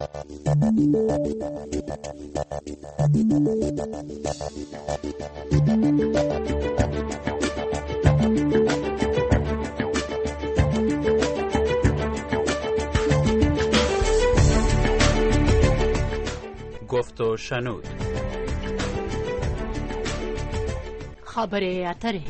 گفت و شنود. خبره اتره.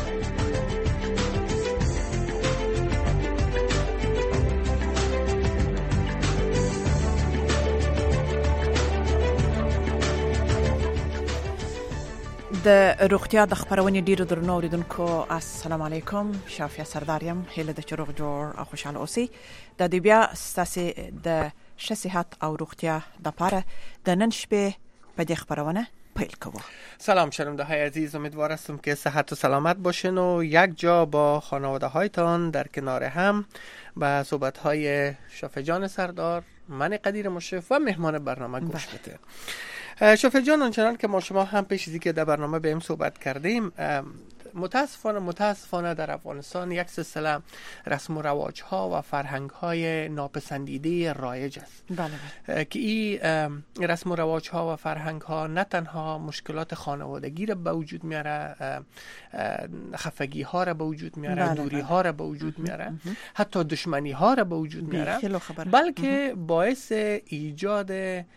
د روغتیا د خبرونې ډیرو درنو اوریدونکو السلام علیکم. شافیه سرداریم. هیله د چروغ جوړ او خوشاله اوسئ. د دې بیا ستاسو د ښه صحت او روغتیا د لپاره د نن شپې په دې خبرونه پیل کوو. سلام شنونده های عزیز، امیدوار هستم که صحت و سلامت باشین و یک جا با خانواده هایتان در کنار هم به صحبت های شافیه جان سردار، من قدیر مشرف و مهمان برنامه گوش بدید. شافیه جان، آنچنان که ما شما هم پیش از که در برنامه بهم صحبت کردیم، متاسفانه در افغانستان یک سلسله رسم و رواج ها و فرهنگ های ناپسندیده رایج است. بله. که این رسم و رواج ها و فرهنگ ها نه تنها مشکلات خانوادگی را به وجود میاره، خفگی ها را به وجود میاره، بله، دوری ها را به وجود میاره، حتی دشمنی ها را به وجود میاره، بلکه باعث ایجاد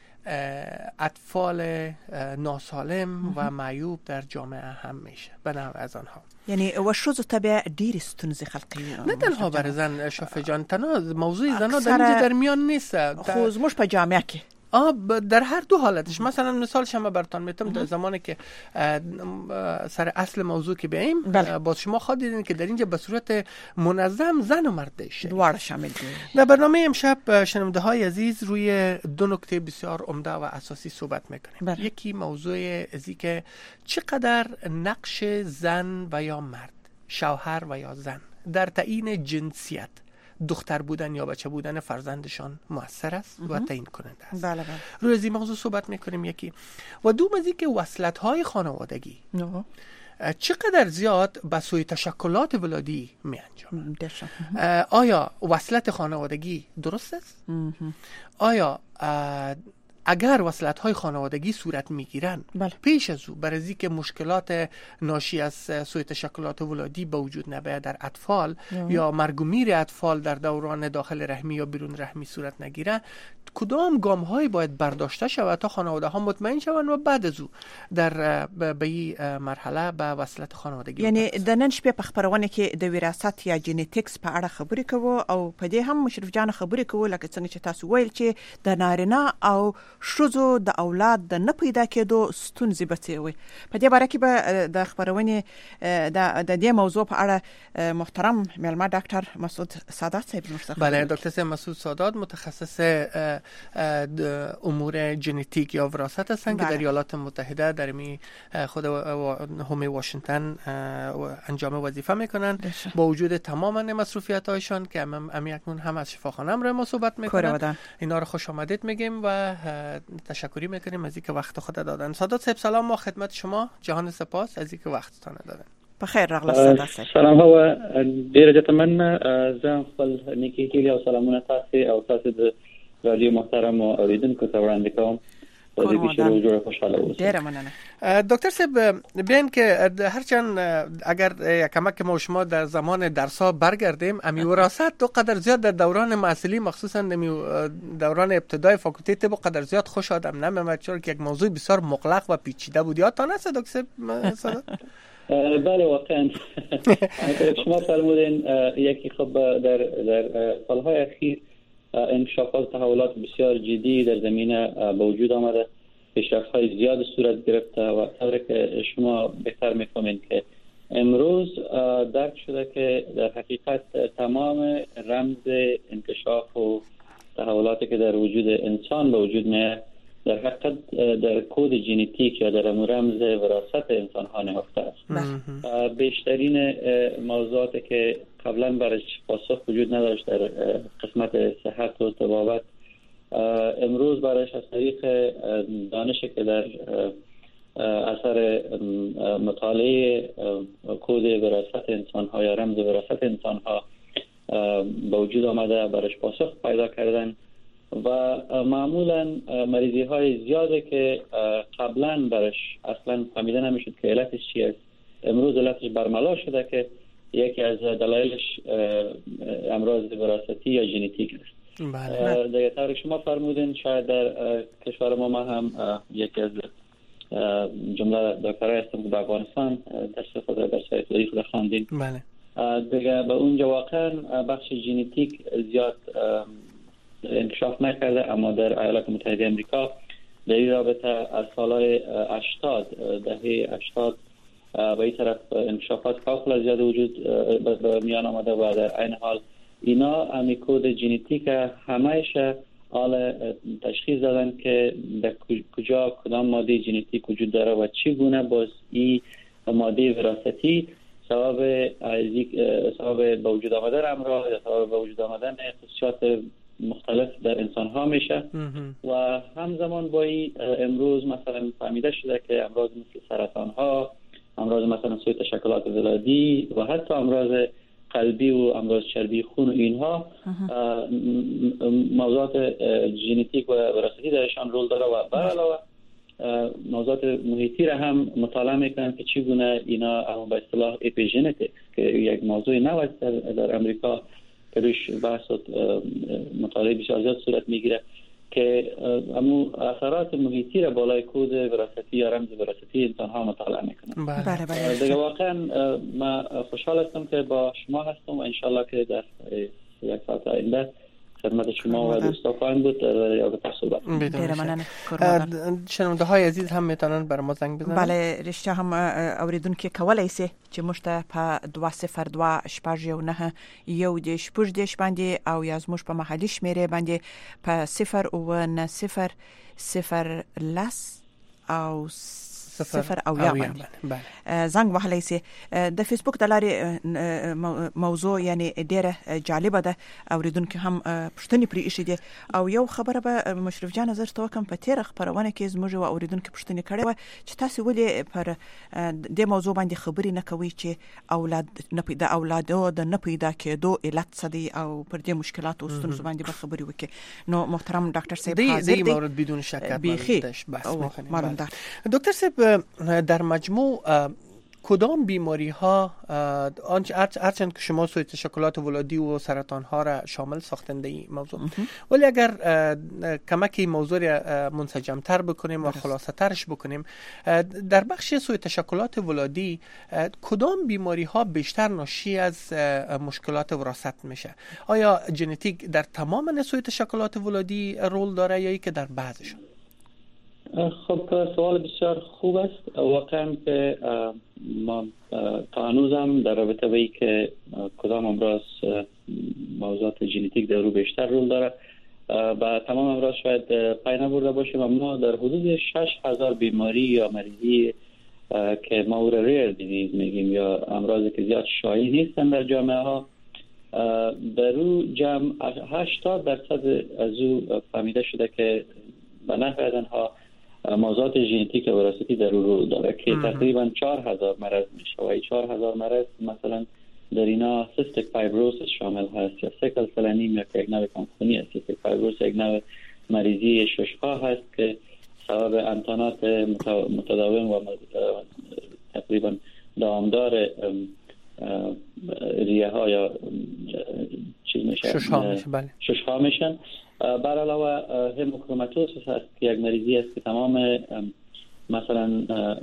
اطفال ناسالم و معیوب در جامعه هم میشه به نوع از آنها. یعنی و شوزو تبع ډیر ستونزې خلقی نه تنها بر زن. شافیه جان، تنها موضوع زنا در اینجا در میان نیست، خو زموږ په جامعه کې در هر دو حالتش. مثلا مثال شما براتون میتم در زمانی که سر اصل موضوع که بیاییم، با شما خواهد دیدین که در اینجا به صورت منظم زن و مرد دوار شامل دید. در برنامه امشب شنونده های عزیز روی دو نکته بسیار عمده و اساسی صحبت میکنیم. یکی موضوع ازی که چقدر نقش زن و یا مرد، شوهر و یا زن در تعیین جنسیت، دختر بودن یا بچه بودن فرزندشان مؤثر است و تعیین کننده است. بله. روی از این موضوع صحبت میکنیم یکی. و دوم از این که وصلت های خانوادگی چقدر زیاد به سوی تشکلات ولادی می انجام. آیا وصلت خانوادگی درست است؟ آیا اگر وصلت های خانوادگی صورت میگیرن، پیش از او برای که مشکلات ناشی از سوی تشکلات ولادی به وجود نباید در اطفال یا مرگ و میر اطفال در دوران داخل رحمی یا بیرون رحمی صورت نگیره، کدام گام های باید برداشته شود تا خانواده ها مطمئن شوند و بعد از او در به این مرحله به وصلت خانوادگی. یعنی د نن شپې په خبرونه کې د وراثت یا جینیټکس په اړه خبرې کوو او په دې هم مشرف جان خبرې کوو، لکه څنګه چې تاسو ویل چې د نارینه او ښځو د اولاد د نه پیدا کېدو ستونزې به څه وي. په دې باره کې به د خبرونه د دې موضوع په اړه محترم میلمه ډاکټر مسعود سادات صاحب مرسته. بله، دکتر مسعود سادات متخصص امور ژنتیک یا وراثت هستند که در ایالات متحده در خود هم واشنگتن انجام وظیفه میکنن. با وجود تمام مصروفیت هایشان که اکنون هم از شفاخانه هم ما صحبت میکنن، اینا رو خوش آمدید میگیم و تشکری میکنیم از اینکه وقت خود دادن. سادات صاحب سلام، ما خدمت شما، جهان سپاس از اینکه وقتتان دادن. بخیر راغله سادات صاحب. سلام هوا ډیر جتمن زه خپل نیکی هیله او سلامونه تاسو او تاسو د رادیو محترم و اوریدونکو ته وړاندې کوم. دکتر صاحب بیاین که هرچند اگر کمک ما شما در زمان درس‌ها برگردیم، امی وراثت دو قدر زیاد در دوران معسلی مخصوصا دوران ابتدای فاکولته طب قدر زیاد خوش آدم نمی‌آمد، چون که یک موضوع بسیار مغلق و پیچیده بود. یادتان است دکتر صاحب؟ بله واقعا شما فرمودین یکی خب در سالهای اخیر انکشافات و تحولات بسیار جدی در زمینه به وجود آمده، پیشرفت‌های زیاد صورت گرفته و طوری که شما بهتر می‌فهمید که امروز درک شده که در حقیقت تمام رمز انکشاف و تحولاتی که در وجود انسان به وجود میاد در حقیقت در کد ژنتیک یا در رمز وراثت انسان ها نهفته است. بیشترین موضوعاتی که قبلا برای پاسخ وجود نداشت در قسمت صحت و طبابت، امروز برایش از طریق دانش که در اثر مطالعه کد وراثت انسان ها یا رمز وراثت انسان ها به وجود آمده، برایش پاسخ پیدا کردن و معمولا مریضی های زیاده که قبلا برش اصلا فهمیده نمیشد که علتش چی است. امروز علتش برملا شده که یکی از دلایلش امراض وراثتی یا ژنتیک است. بله. دیگه طور شما فرمودین شاید در کشور ما هم یکی از جمله دکترای هستم که به افغانستان درس خود در سایت تاریخ خود خواندین. بله. دیگه به اونجا واقعا بخش ژنتیک زیاد انکشاف نکرده، اما در ایالات متحده آمریکا در این رابطه از سالهای 80 دهه 80 به این طرف انکشافات کاملا زیاد وجود به میان آمده و در عین حال اینا امیکود ژنتیک همهش حال تشخیص دادن که در کجا کدام ماده ژنتیک وجود داره و چگونه باز این ماده وراثتی سبب به وجود آمدن امراض یا سبب به وجود آمدن خصوصیات مختلف در انسان ها میشه و همزمان با امروز مثلا فهمیده شده که امراض مثل سرطان ها، امراض مثلا سوء تشکلات ولادی و حتی امراض قلبی و امراض چربی خون و اینها موضوعات ژنتیک و وراثتی درشان رول داره و به علاوه موضوعات محیطی را هم مطالعه میکنن که چگونه اینا به اصطلاح اپیژنتیک که یک موضوع نو است در امریکا که روش بحث و مطالعه بسیار زیاد صورت میگیره که امو اثرات محیطی را بالای کود وراثتی یا رمز وراثتی انسان ها مطالعه میکنن. بله. دیگه واقعا من خوشحال هستم که با شما هستم و انشالله که در یک ساعت آینده خدمت شما و دوستا خواهیم بود یا به صحبت. شنونده های عزیز هم میتونن بر ما زنگ بزنن. بله رشته هم اوریدونکو کولای شي چې موږ ته په 202 شپږ یو نه یو د شپږ د باندې او یا زموږ په محلي شمیرې باندې په 0 لس او 0 او یا باندې زنګ وهلی سي. د فیسبوک د لارې موضوع یعنی ډیره جالبه ده اوریدونکو هم پښتني پرې ایښې دي او یو خبره به مشرف جان نظر ته وکم په تیر خبرونه کې زموږ او اوریدونکو پښتني کړي و چې تاسو ولې پر د موضوع باندې خبري نه کوي چې اولاد نه پیدا اولادو د نه پیدا کېدو علت څه دي او پر دې مشکلات او ستونزو باندې به خبري وکړي. نو محترم ډاکټر صاحب حاضر دي مورد بدون شک بحث معلوم ده. دکتر صاحب در مجموع کدام بیماری ها هرچند که شما سوء تشکلات ولادی و سرطان ها را شامل ساختنده این موضوع ولی اگر کمکی موضوع منسجم تر بکنیم و خلاصه ترش بکنیم در بخش سوء تشکلات ولادی کدام بیماری ها بیشتر ناشی از مشکلات وراثت میشه؟ آیا ژنتیک در تمام سوء تشکلات ولادی رول داره یا ای که در بعضشون؟ خب سوال بسیار خوب است. واقعا که ما تا هنوزم در رابطه با ای که کدام امراض موضوعات ژنتیک در رو بیشتر رول داره با تمام امراض شاید پای نبرده باشیم، اما در حدود 6000 بیماری یا مریضی که ما او را ریر دیزیز میگیم یا امراضی که زیاد شایع نیستن در جامعه ها در رو جمع 80% از او فهمیده شده که به نحو ها موضوعات ژنتیک و وراثتی در رول داره که تقریبا 4000 مرض میشه و این 4000 مرض مثلا در اینا سیستیک فایبروسیس شامل هست یا سیکل سل انیمیا که یک نوع کمخونی است. سیستیک فایبروسیس یک نوع مریضی ششها هست که سبب انتانات متداوم و تقریبا دامدار ریه ها یا چیز میشه ششها میشن. بر علاوه هموکروماتوسیس هست که یک مریضی است که تمام مثلا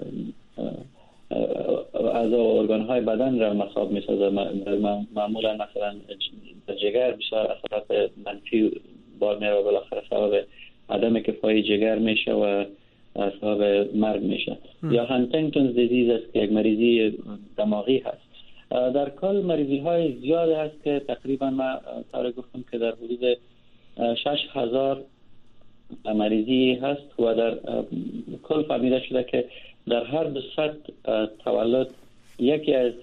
اعضا و ارگان‌های بدن را مصاب می‌سازه. معمولا مثلا در جگر بسیار اثرات منفی بار میاره و بالاخره سبب عدم کفایی جگر میشه و سبب مرگ میشه. یا هانتینگتونز دیزیز است که یک مریضی دماغی هست. در کل مریضی‌های زیاد هست که تقریبا ما طور گفتم که در حدود 6000 مریضی هست و در کل فهمیده شده که در هر 200 تولد یکی از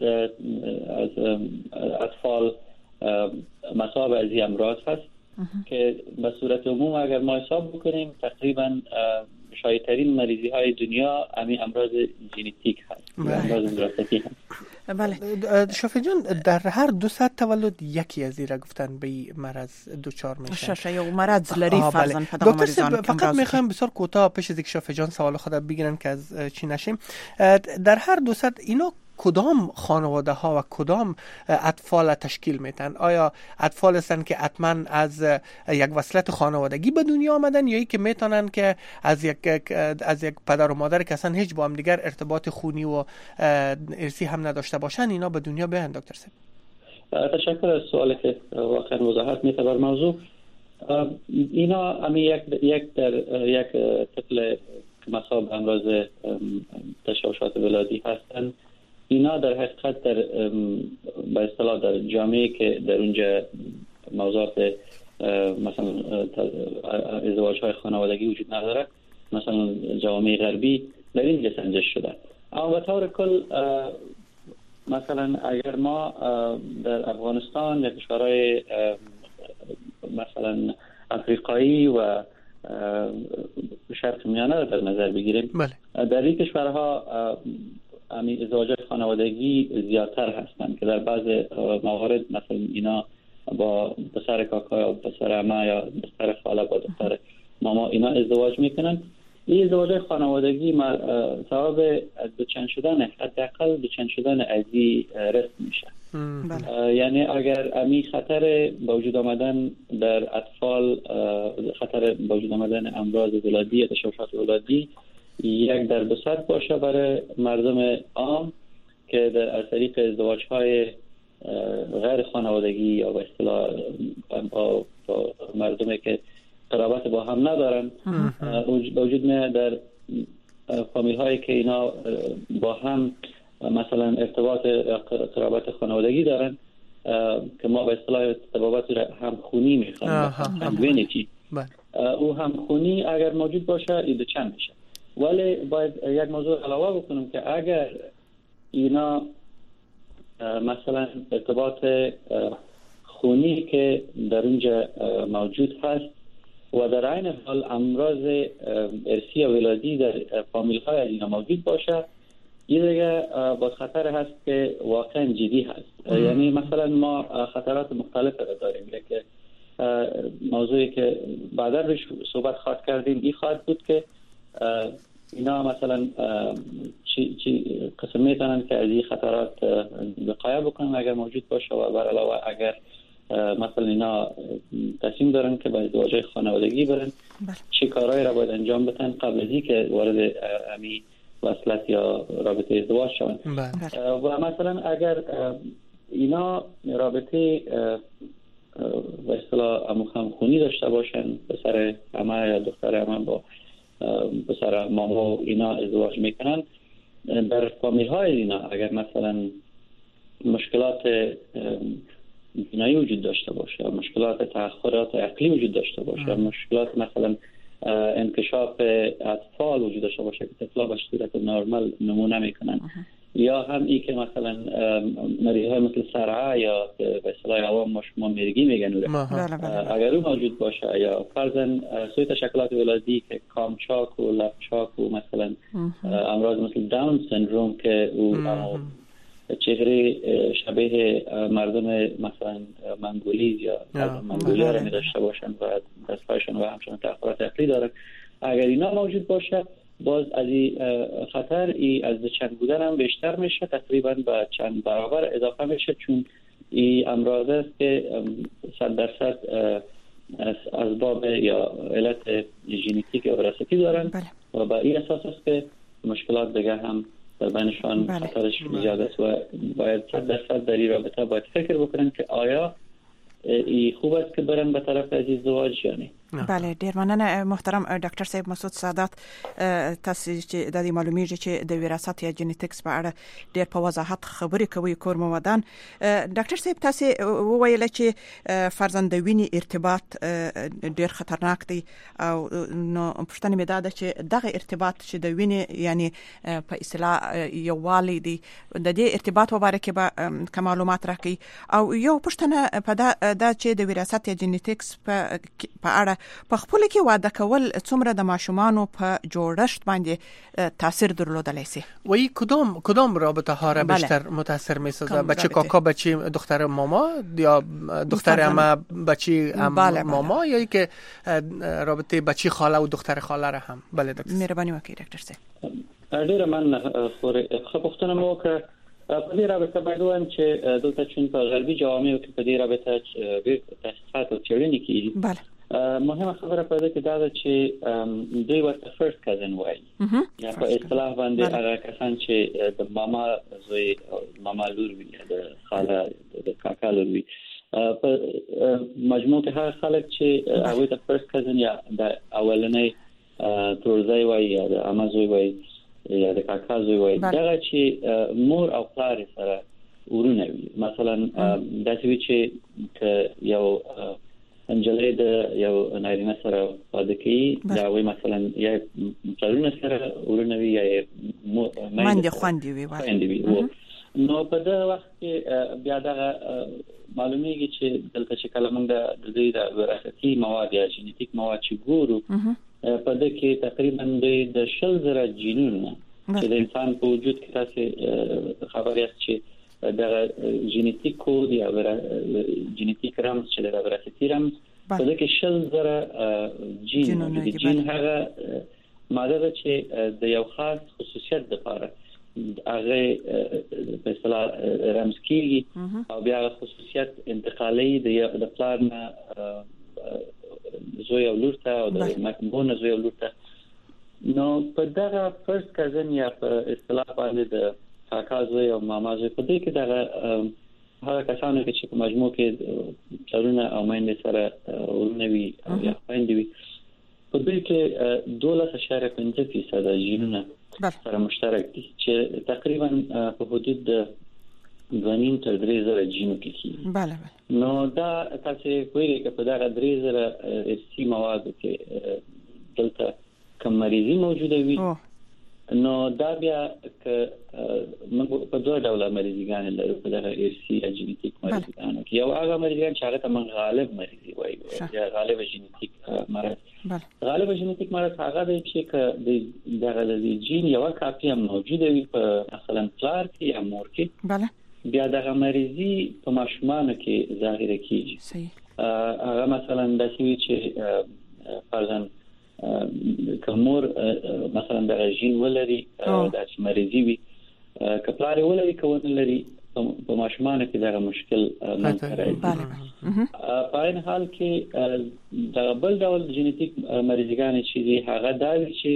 اطفال مصاب از این امراض هست که به صورت عموم اگر ما حساب بکنیم تقریبا شایع‌ترین مریضی های دنیا همین امراض ژنتیک هست، امراض وراثتی هست. بله شافی جان، در هر 200 تولد یکی از ایرا گفتن به این مرض دچار میشه. یا مرض لری فرزن پدر مریضان. فقط میخوام بسیار کوتاه پیش از اینکه شافی جان سوال خود بگیرن که از چی نشیم، در هر 200 اینا کدام خانواده ها و کدام اطفال تشکیل میتن؟ آیا اطفال هستن که حتما از یک وصلت خانوادگی به دنیا آمدن، یا ای که میتونن که از یک پدر و مادر که اصلا هیچ با هم دیگر ارتباط خونی و ارثی هم نداشته باشن اینا به دنیا بیان؟ دکتر صاحب تشکر از سوالی که واقعا وضاحت میده بر موضوع. اینا امی یک طفل مصاب امراض تشوشات ولادی هستن. اینا در حقیقت در به اصطلاح در جامعه که در اونجا موضوعات مثلا ازدواج‌های خانوادگی وجود نداره، مثلا جوامع غربی در اینجا سنجش شده. اما به طور کل مثلا اگر ما در افغانستان یا کشورهای مثلا افریقایی و شرق میانه را در نظر بگیریم، در این کشورها ازدواج خانوادگی زیادتر هستند که در بعض موارد مثلا اینا با پسر کاکا یا پسر عمه یا دختر خاله با دختر ماما اینا ازدواج میکنن. این ازدواج خانوادگی سبب دوچند شدن، حداقل دوچند شدن ازی رسم میشه. یعنی اگر امی خطر با وجود آمدن در اطفال، خطر با وجود آمدن امراض ولادی یا تشوشات ولادی 1 در 200 باشه برای مردم عام که در از طریق ازدواج‌های غیر خانوادگی یا به اصطلاح با مردمی که قرابت با هم ندارن وجود میاد در فامیل‌هایی که اینا با هم مثلا ارتباط قرابت خانوادگی دارن که ما به اصطلاح تبابت هم خونی میخوام، هم وینیتی، او هم خونی اگر موجود باشه ایده چند میشه. ولی باید یک موضوع علاوه بکنم که اگر اینا مثلا ارتباط خونی که در اونجا موجود هست و در عین حال امراض ارثی و ولادی در فامیل های اینا موجود باشه، این دیگه با خطر هست که واقعا جدی هست. یعنی مثلا ما خطرات مختلف داریم. یک موضوعی که بعدا روش صحبت خواهد کردیم این خواهد بود که اینا مثلا چی قسم میتونن که از این خطرات وقایه بکنن اگر موجود باشه، و بر علاوه اگر مثلا اینا تصمیم دارن که به ازدواج خانوادگی برن چه کارهایی را باید انجام بدن قبل از اینکه وارد امی وصلت یا رابطه ازدواج شوند. و مثلا اگر اینا رابطه به اصطلاح همخونی داشته باشن، پسر عمه یا دختر عمه با پسر ماما اینا ازدواج میکنن، در فامیل های اینا اگر مثلا مشکلات جنایی وجود داشته باشه، مشکلات تأخرات عقلی وجود داشته باشه، مشکلات مثلا انکشاف اطفال وجود داشته باشه که طفلا به صورت نرمال نمو نمیکنن، یا هم ای که مثلا مریض های مثل صرعه یا به اصطلاح عوام ما میرگی میگن اگر اون موجود باشه، یا فرضاً سوی تشکلات ولادی که کامچاک و لپچاک و مثلا امراض مثل داون سندروم که او چهره شبیه مردم مثلا منگولیز یا منگولیا را می داشته باشند و دستهایشان و همچنان تأخرات عقلی دارن، اگر اینا موجود باشه باز از این خطر از چند بودن هم بیشتر میشه، تقریبا به چند برابر اضافه میشه، چون این امراض است که 100% اسباب یا علت ژنتیک یا وراثتی دارن و با این اساس است که مشکلات دیگه هم در بینشان خطرش زیاد است و باید 100% در این رابطه باید فکر بکنن که آیا ای خوب است که برن به طرف از ازدواج یا نه. بله، ډیر مننه محترم ډاکټر صاحب مسعود سادات. تاسو چې د دې معلومیږي چې د وراثت یا جینټکس په اړه ډیر په وضاحت خبرې کوي کور مودان. ډاکټر صاحب تاسو وویل چې فرزند ویني ارتباط ډیر خطرناک دی او نو پښتنه مې ده چې دغه ارتباط چې د ویني یعنی په اصطلاح یو والی دی د دې ارتباط مبارک کې به معلومات راکړي او یو پښتنه په دا چې د وراثت یا جینټکس په اړه په خپل کې واده کول څومره د ماشومانو په جوړښت باندې تاثیر درلودلی سي؟ وی کدام رابطه ها را بیشتر متاثر میسازه؟ بچه کاکا بچه دختر ماما یا دختر عمه بچه ماما یا که رابطه بچه خاله و دختر خاله را هم؟ بله دکتر. مهرباني وکړئ ډاکټر صاحب. ډیره مننه خبرونه مو وکړه. په دې رابطه باید وایم چې دلته چون په غربي جوامعو کې په دې رابطه تحقیقات او څېړنې کیږي. بله. مهمه خبره په دې کې دا ده چې دوی ورته فرست کزن وایي. یا په اصطلاح باندې هغه کسان چې د ماما زوی ماما لور وي یا د خاله د کاکا لور وي. په مجموع کې هغه خلک چې هغه ته فرست کزن یا د اولنۍ تورزای وایي یا د عمه زوی وایي یا د کاکا زوی وایي. دا چې مور او پلار سره ورونه وي. مثلا داسې وي چې یو انجلۍ د یو نارینه سره واده کوي، دا وایي مثلا یا پلرونه سره ورونه وي یا ماندې خویندې وي. نو په دا وخت کې بیا دا معلومیږي چې دلته چې کله موږ د دې د وراثتي مواد یا جینیټیک مواد چې ګورو په دې کې تقریبا د 10,000 جینونه چې د انسان په وجود کې تاسو خبر یاست چې د جینیټیک کود یا جینیټیک رمز چې د وراثتي رمز په دې کې 10,000 جین موجود. جین هغه ماده چې د یو خاص خصوصیت لپاره هغه په اصطلاح رمز کیږي او بیا خصوصیت انتقالي د پلار نه زوی او لور ته او د مکمون زوی او لور ته. نو په دغه فرست کزن یا په اصطلاح باندې د کاکا زوی او ماما زوی په دې کې دغه هغه کسانو چې په مجموع کې چرونه او ماینې سره ورنوي او یا خويندې وي په دې کې 12.5% جینونه سره مشترک دي چې تقریبا په حدود د 2.5 تر 3,000 جینو کې کیږي. بله. نو دا تاسو کوی چې په دا 3,000 ارثي مواد کې دلته کوم مریضي موجوده وي. نو دا بیا ک موږ په دوه ډول مریضیان لرو په دغه ارثي یا جینیټیک مریضیان کې. یو هغه مریضیان چې هغه ته موږ غالب مریضي وایو یا غالب جینیټیک مرض. غالب جینیټیک مرض هغه دی چې دغه د جین یو کاپي هم موجوده وي په مثلا پلار کې یا مور کې. بله. بیا دغه مریضي په ماشومانو کې ظاهر کیږي. صحیح. هغه مثلا د شوی چې فرضاً کومور مثلا د جین ولري د مریضي وي کپلار ولري کوون لري په ماشومانو کې دغه مشکل منځ راځي. په این حال کې د بل ډول جینیټیک مریضګان چې دي هغه دا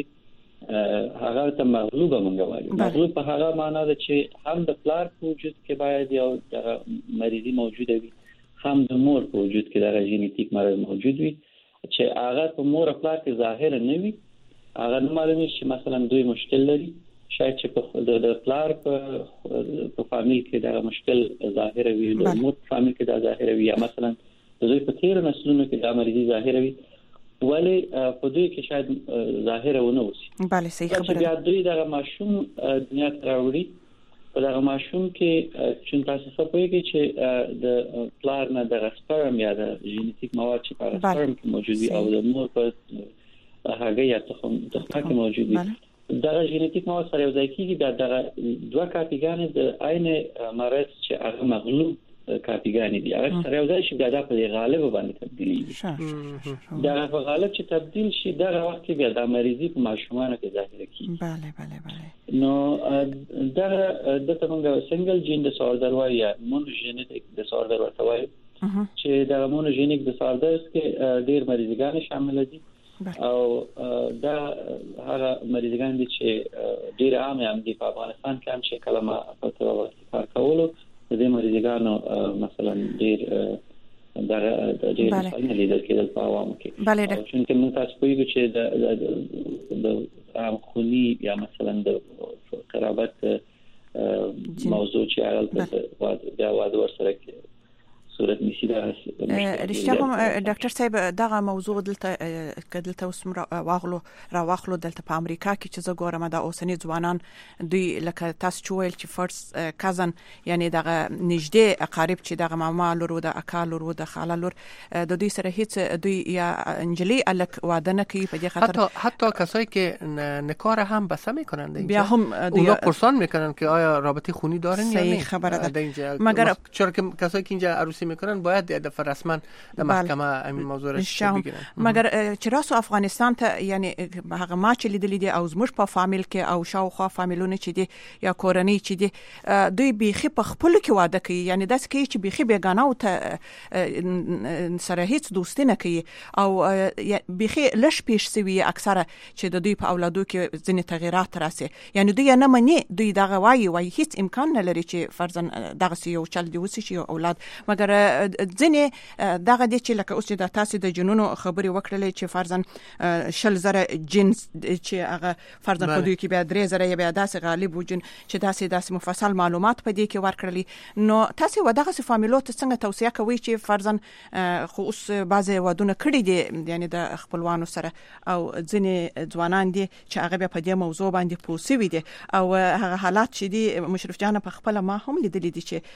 چې هغه ته مغلوبه منګوالي. مغلوب په هغه معنا ده چې هم د پلار په وجود کې باید یو د مریضي موجوده وي، هم د مور په وجود کې دغه جینیټیک مرض موجود وي چې هغه په مور خپل کې ظاهر نه وي. هغه معلومه چې مثلا دوی مشکل لري، شاید چې په د پلار په فامیل کې دا مشکل ظاهر وي، د مور په فامیل کې دا ظاهر وي، یا مثلا د دوی په تیر نسلونو کې دا مریضي ظاهر وي ولی په دوی کې شاید ظاهر ونه وسی. بله صحیح خبره. بیا دوی دا ماشوم دنیا ته راوړي په دغه ماشوم کې چې تاسو څه پوهیږئ چې د پلار نه د سپرم یا د جینیټیک مواد چې په سپرم کې موجود وي او د مور په هغه یا تخم کې موجود وي دا جینیټیک مواد سره یو ځای کېږي. دا د دوه کاپیګانې د عین مرض چې هغه مغلوب کاپیګانې دي هغه سره یو ځای شي دا په غالب باندې تبدیلي دا په غالب چې تبدیل شي دا وخت کې بیا د مریضي په ماشومانو کې ظاهر کیږي. بله. نو دا د څنګه سنگل جین ډیس اوردر وایي یا مونوجینیټیک ډیس اوردر ورته وایي چې دا مونوجینیک ډیس اوردر کې ډیر مریضګان شامل دي او دا هغه مریضګان دي چې ډیر عام دي په افغانستان کې هم چې کلمه په توګه کار کولو د دې مریضګانو مثلا ډیر دا د ډیر مثالونه لیدل کېدل په عوامو کې. بله. چې موږ تاسو پوهیږو چې د عام خونی یا مثلا د قرابت موضوع چې هغه د واده ورسره صورت میسیده رشته هم ډاکټر صاحب دغه موضوع دلته اوس واغلو دلته په امریکا کې چې زه ګورم د اوسنی ځوانان دوی لکه تاسو چویل چې فرست کازن یعنی دغه نږدې اقارب چې دغه ماما لور د اکا لور د خاله لور د دوی سره هیڅ دوی یا انجلی الک واده نه کوي په دې خاطر حتی کسایی که نکار هم بسته میکنن بیا هم اونا پرسان میکنن که آیا رابطه خونی دارن یا نه. خبره ده. مگر چرا که کسایی که اینجا عروسی میکنن باید دفعه رسما در محکمه همین موضوع را بگیرن. مگر چې راسو افغانستان ته یعنی هغه ما چې لیدلې دي او زموږ په فامیل کې او شاوخوا فامیلونه چې دي یا کورنۍ چې دي دوی بیخي په خپل کې واده کوي یعنی داس کوي چې بیخي بیگانه او ته سره هیڅ دوستی نه کوي او بیخي لش پیش سوي اکثره چې د دوی په اولادو کې ځینې تغیرات راسي یعنی دوی نه مني دوی دغه وایي هیڅ امکان نه لري چې فرضاً دغه یو چل دی وسی شي اولاد مګر ځینې دغه دي چې لکه اوس د تاسو د جنونو خبري وکړلې چې فرضاً شل زره جنس چې هغه فرضاً په دوی کې بیا 3000 یا بیا داسې غالب وجن چې داسې مفصل معلومات په دې کې ورکړلې نو تاسو ودغه فامیلو ته څنګه توصیه کوي چې فرضاً خو اوس بعضې ودونه کړی دي یعنی د خپلوانو سره او ځینې ځوانان دي چې هغه بیا په دې موضوع باندې پوسوي دي او هغه حالات چې دي مشرف جان په خپل ما هم لیدلې دي چې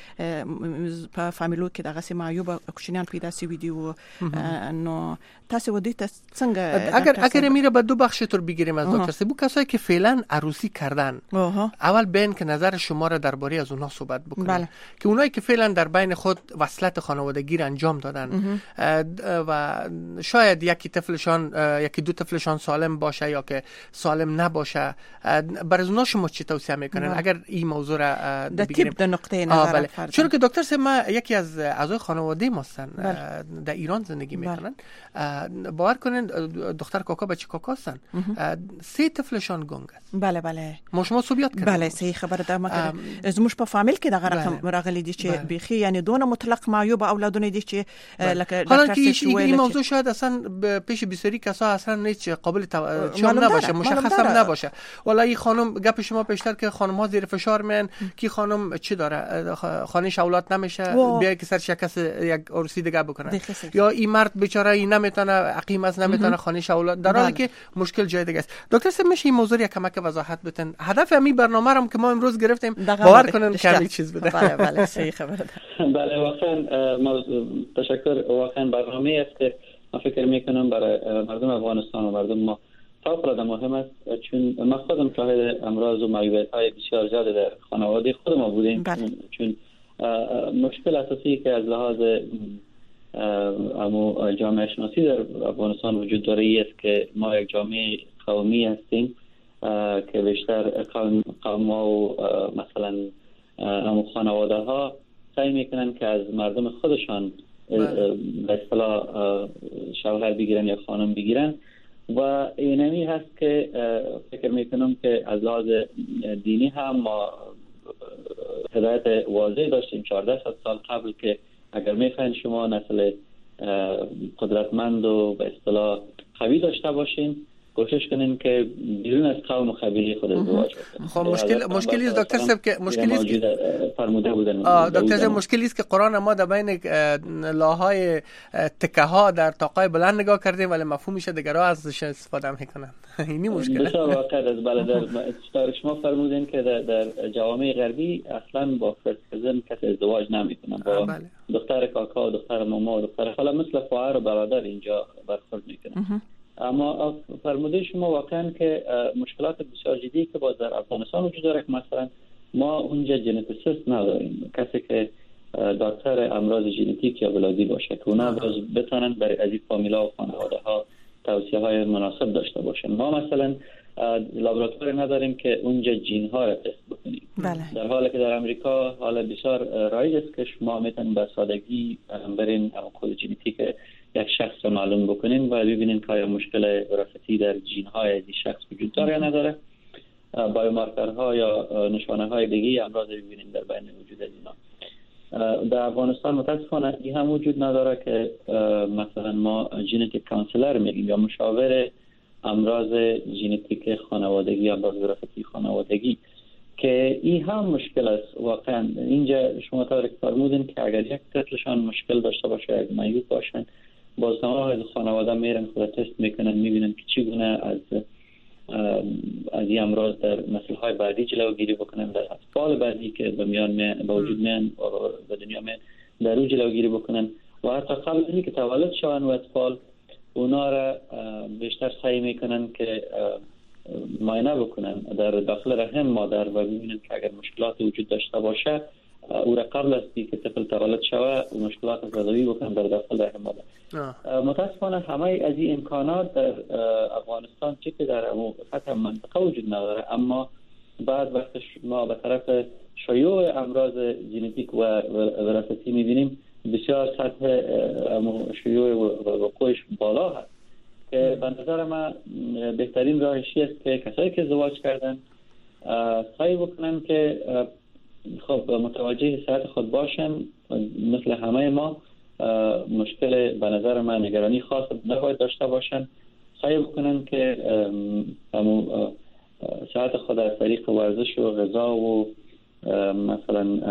په فامیلو کې دغه معیوب کوچنیان پیدا شوي دي نو تاسو ودی ته څنګه اگر میره به دو بخش تور بگیریم از دکتر سبو کسایی که فعلا عروسی کردن اول بین که نظر شما را درباره از اونها صحبت بکنیم که اونایی که فعلا در بین خود وصلت خانوادگی را انجام دادن و شاید یکی دو طفلشان سالم باشه یا که سالم نباشه برای اونها شما چی توصیه میکنن اگر این موضوع را بگیریم در نقطه نظر چون که دکتر سب ما یکی از اعضای خانواده ماستن در ایران زندگی میکنن باور کنین دختر کاکا بچه کاکا هستن 3 طفلشان گنگ است بله ما شما صحبت کردیم بله صحیح خبره ده ما زموږ په فامیل کې دغه رقم راغلی دي چې بيخي یعنی دونه مطلق معیوب اولادونه دي چې لکه حالا که این موضوع شاید اصلا پیش بسیاری کسا اصلا نیست قابل چون نباشه مشخص هم نباشه والا این خانم گپ شما پیشتر که خانم ها زیر فشار میان کی خانم چی داره خانه‌ش اولاد نمیشه بیا که سر شکست یک عروسی دیگه بکنه یا این مرد بیچاره این نمیتونه عقیم از نمیتونه خانه‌ش اولاد در حالی که مشکل جای دیگه است. دکتر صاحب میشه این موضوع یک کمک وضاحت بدین هدف همین برنامه رو که ما امروز گرفتیم باور کنن که همین چیز بده. بله صحیح خبره. بله واقعا تشکر واقعا برنامه است که من فکر میکنم برای مردم افغانستان و مردم ما فوق‌العاده مهم است چون ما خودم شاهد امراض و معیوبیت‌های بسیار زیاد در خانواده خود ما بودیم چون مشکل اساسی که از لحاظ جامعه شناسی در افغانستان وجود داره است که ما یک جامعه قومی هستیم که بیشتر قوم و مثلا خانواده ها سعی میکنن که از مردم خودشان به اصطلاح شوهر بگیرن یا خانم بگیرن و اینمی هست که فکر میکنم که از لحاظ دینی هم ما هدایت واضح داشتیم 1400 سال قبل که اگر میخواین شما نسل قدرتمند و به اصطلاح قوی داشته باشین کوشش کنین که بیرون از قوم و قبیله خود ازدواج بکنین. خب مشکلی است دکتر صاحب که مشکلی است که فرموده بودن دکتر صاحب مشکلی است که قرآن ما در بین لاهای تکه ها در طاقای بلند نگاه کردیم ولی مفهومش دیگرها ازش استفاده میکنن. اینی مشکل بسیار واقع است. بله در شما فرمودین که در جوامع غربی اصلا با فرزند کسی ازدواج نمیکنن با دختر کاکا و دختر ماما و دختر خاله مثل خواهر و برادر اینجا برخورد میکنن. اما فرموده شما واقعا که مشکلات بسیار جدی که باز در افغانستان وجود داره که مثلا ما اونجا ژنتیسیست نداریم کسی که دکتر امراض ژنتیک یا ولادی باشه که اونا باز بتونن برای از این فامیلا و خانواده ها توصیه های مناسب داشته باشن. ما مثلا لابراتواری نداریم که اونجا جین ها را تست بکنیم. در حالی که در امریکا حالا بسیار رایج است که شما میتونید به سادگی برین کد ژنتیک یک شخص را معلوم بکنین و ببینین که آیا مشکل وراثتی در جین های این شخص وجود داره یا نداره. بایومارکرها یا نشانه های دیگه امراض ببینین در بین وجود اینا. در افغانستان متاسفانه این هم وجود نداره که مثلا ما ژنتیک کانسلر میگیم یا مشاور امراض ژنتیک خانوادگی یا امراض وراثتی خانوادگی که این هم مشکل است. واقعا اینجا شما طور که فرمودین که اگر یک طفلشان مشکل داشته باشه، یک معیوب باشن، بازنامه از خانواده میرن خود تست میکنن، میبینن که چگونه از این امراض در نسل‌های بعدی جلوگیری بکنن، در اطفال بعدی که به وجود میان و به دنیا میان در اون جلوگیری بکنن و حتی قبل از اینکه تولد شوند و اطفال اونا را بیشتر سعی میکنن که معاینه بکنن در داخل رحم مادر و ببینن که اگر مشکلات وجود داشته باشه او را قبل از اینکه طفل تولد شود و مشکلات را رضایی بکنن در داخل رحم مادر. متاسفانه همه از این امکانات در افغانستان چه که در حتی منطقه وجود نداره، اما بعد وقت ما به طرف شیوع امراض ژنتیک و وراثتی میبینیم بسیار سطح شیوع و وقوعش بالا هست که به نظر من بهترین راهش است که کسایی که ازدواج کردن سعی بکنن که خب متوجه صحت خود باشن. مثل همه ما مشکل به نظر من نگرانی خاص نباید داشته باشن، سعی بکنن که صحت خود از طریق ورزش و غذا و مثلا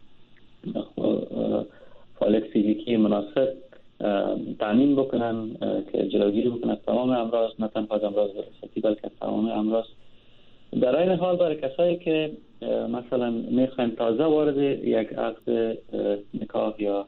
فعالیت فیزیکی مناسب تامین بکنن که جلوگیری بکنن تمام امراض، نه تنها امراض وراثتی بلکه تمام امراض. در این حال برای کسایی که مثلا میخواین تازه وارد یک عقد نکاح یا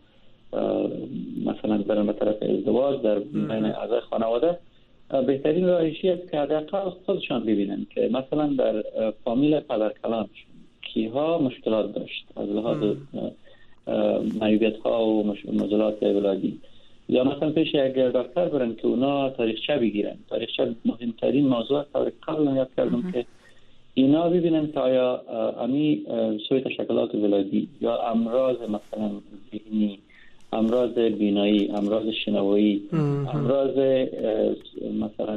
مثلا برن به طرف ازدواج در بین اعضای خانواده، بهترین راهشی است که حداقل خودشان ببینن که مثلا در فامیل پدرکلان کیها مشکلات داشت از لحاظ معیوبیت ها و مشکلات ولادی، یا مثلا پیش یک دکتر برن که اونا تاریخچه بگیرن. تاریخچه مهمترین موضوع است که قبلا یاد کردم که اینا ببینن که آیا امی سوی تشکلات ولادی یا امراض مثلا ذهنی، امراض بینایی، امراض شنوایی، امراض مثلا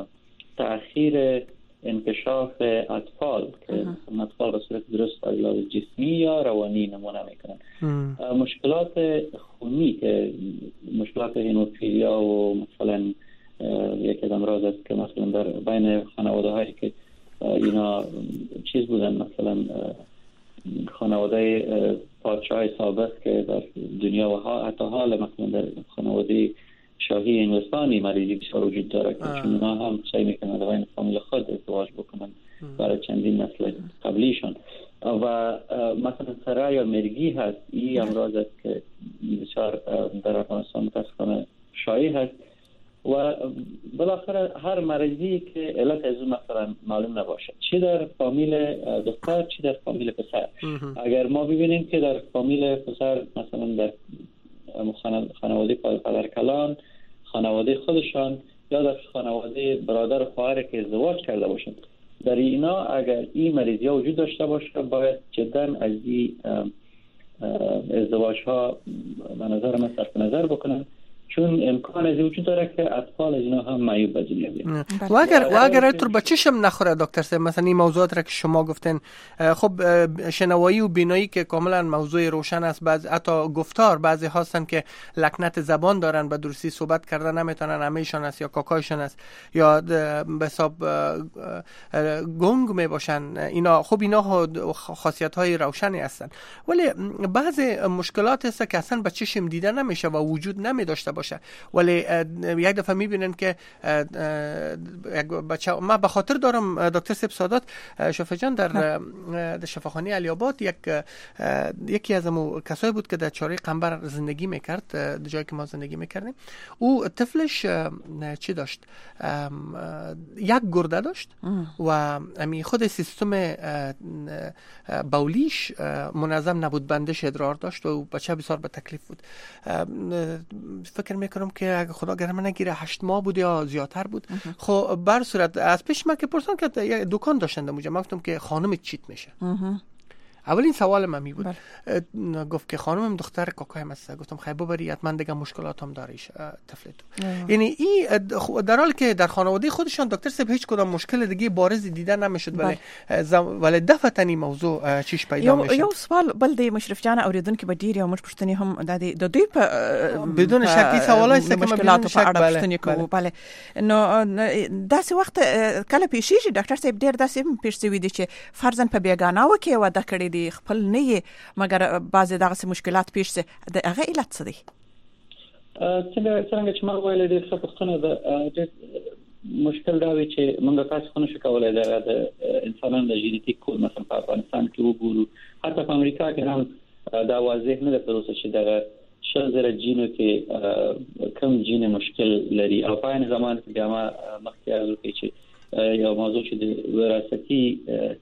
تأخیر انکشاف اطفال که اطفال به صورت درست از لحاظ جسمی یا روانی نمونه میکنن، مشکلات خونی که مشکلات هیموفیلیا و مثلا یکی از امراض است که مثلا در بین خانواده هایی که اینا چیز بودن، مثلا خانواده پادشاه سابق که در دنیا و حتی حال مثلا در خانواده شاهی انگلستانی مریضی بسیار وجود داره که چون اونا هم سعی میکنن در بین فامیل خود ازدواج بکنن برای چندین نسل قبلیشون. و مثلا سرای یا مرگی هست، این امراض است که بسیار در افغانستان متاسفانه شایع هست و بالاخره هر مریضی که علت از اون مثلا معلوم نباشه، چه در فامیل دختر چه در فامیل پسر. اگر ما ببینیم که در فامیل پسر مثلا در خانواده پدرکلان، خانواده خودشان یا در خانواده برادر و خواهر که ازدواج کرده باشند، در اینا اگر این مریضی ها وجود داشته باشه باید جدا از این ازدواج ها به نظر من صرف نظر بکنن، چون امکان از وجود داره که اطفال از اینا هم معیوب به دنیا بیان. و اگر اینطور به چشم نخوره دکتر صاحب، مثلا این موضوعات را که شما گفتین، خب شنوایی و بینایی که کاملا موضوع روشن است، بعضی حتی گفتار بعضی هستن که لکنت زبان دارن، به درستی صحبت کردن نمیتونن، امیشان است یا کاکایشان است یا به حساب گنگ می باشن، اینا خب اینا خاصیت های روشنی هستن، ولی بعضی مشکلات هست که اصلا به چشم دیده نمیشه و وجود نمی داشته باشه، ولی یک دفعه میبینن که یک بچه، ما به خاطر دارم دکتر صاحب سادات شفا جان در شفاخانه علی آباد یکی از کسایی بود که در چاره قنبر زندگی میکرد، در جایی که ما زندگی میکردیم. او طفلش چی داشت؟ یک گرده داشت و امی خود سیستم بولیش منظم نبود، بندش ادرار داشت و بچه بسیار به تکلیف بود. فکر میکنم که اگه خدا گرم نگیره 8 ماه بود یا زیادتر بود. خب بر صورت از پیش من که پرسان که یک دکان داشتن اونجا، من گفتم که خانم چیت میشه. اولین سوالم هم بود. گفت که خانمم دختر کاکایم است. گفتم خیلی ببری، حتما دیگه مشکلات هم داریش طفل تو. یعنی این در حالی که در خانواده خودشان دکتر صاحب هیچ کدام مشکل دیگه بارز دیده نمیشد، ولی دفعه این موضوع چیش پیدا میشه. یو سوال بل دی مشرف جان اوریدونکو به ډیر موږ پښتني هم د دوی په بدون شک سوالای څه کوم بدون شک بله نو داسې وخت کله پیښیږي ډاکټر صاحب ډیر داسې پیښوي دي چې فرضاً په بیگانه کې واده کړی دي خپل نه مګر بعضی دغه مشکلات پیښ سي د هغه علت څه دي؟ څنګه چې ما ویل دي څه پښتنه د مشکل دا وی چې موږ تاسو خو نشو کولای د انسانانو د ژنیټیک کود مثلا په افغانستان کې وګورو، حتی په امریکا کې هم دا واضح نه ده پروسه چې دغه شذر جینو کې کم جین مشکل لري او په عین زمان کې جامه مختار کوي چې یو موضوع چې د وراثتي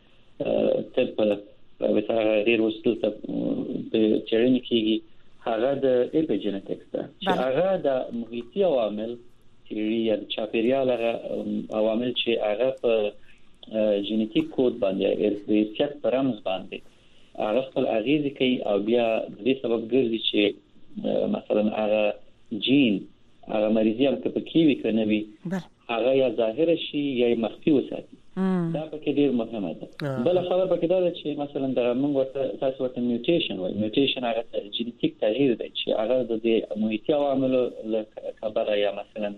طب په وساره غیر وسیله په چرنی کې هغه د اپیجنټکس ده چې هغه د محیطي عوامل چې یا د چاپیریال عوامل چې هغه په ژنیټیک کود باندې ارثیت پرمز باندې هغه خپل اغیزه کوي او بیا د دې سبب ګرځي چې مثلا هغه جین هغه مریضي هم که پکې وي کنه وي هغه یا ظاهر شي یا مخفي وساتي. دا پکې ډیر مهمه ده. بل خبر پکې دا ده چې مثلا د موږ ورته تاسو ورته میوټیشن وایي. میوټیشن هغه جینیټیک تغییر دی چې هغه د محیطي عواملو له کبره یا مثلا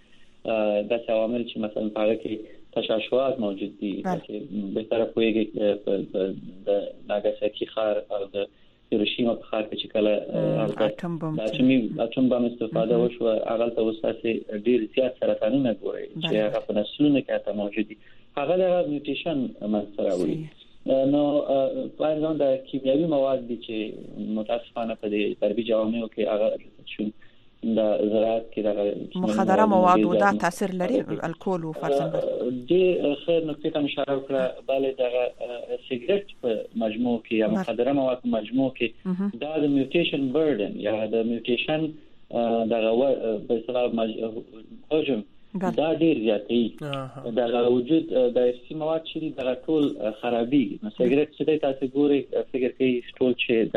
د عوامل چې مثلا په هغه کې تشعشعات موجود دي چې به طرف ويږي د ناګاساکي ښار او د هیروشیما په ښار کې چې کله اټوم بم استفاده وشو هغه ته وساسي ډیر زیات سرطانونه ګوري چې هغه په نسلونو کې ته موجود دي. هغه د میوټیشن منځ راوړي. نو په ځان د کیمیاوي مواد دي چې متاسفانه په دې غربي جوامعو کې هغه شون د زراعت کې د مخدره مواد او دا تاثیر لري الکول او فرضاً د خیر نقطه ته اشاره وکړه. بله د سیګریټ په مجموع کې یا مخدره مواد په مجموع کې دا د میوټیشن برډن یا د میوټیشن د په اصطلاح هجوم دا ډیر زیاتې د وجود د سی مواد چې د ټول خرابي. نو سیګریټ چې تاسو ګوري فکر کوي ټول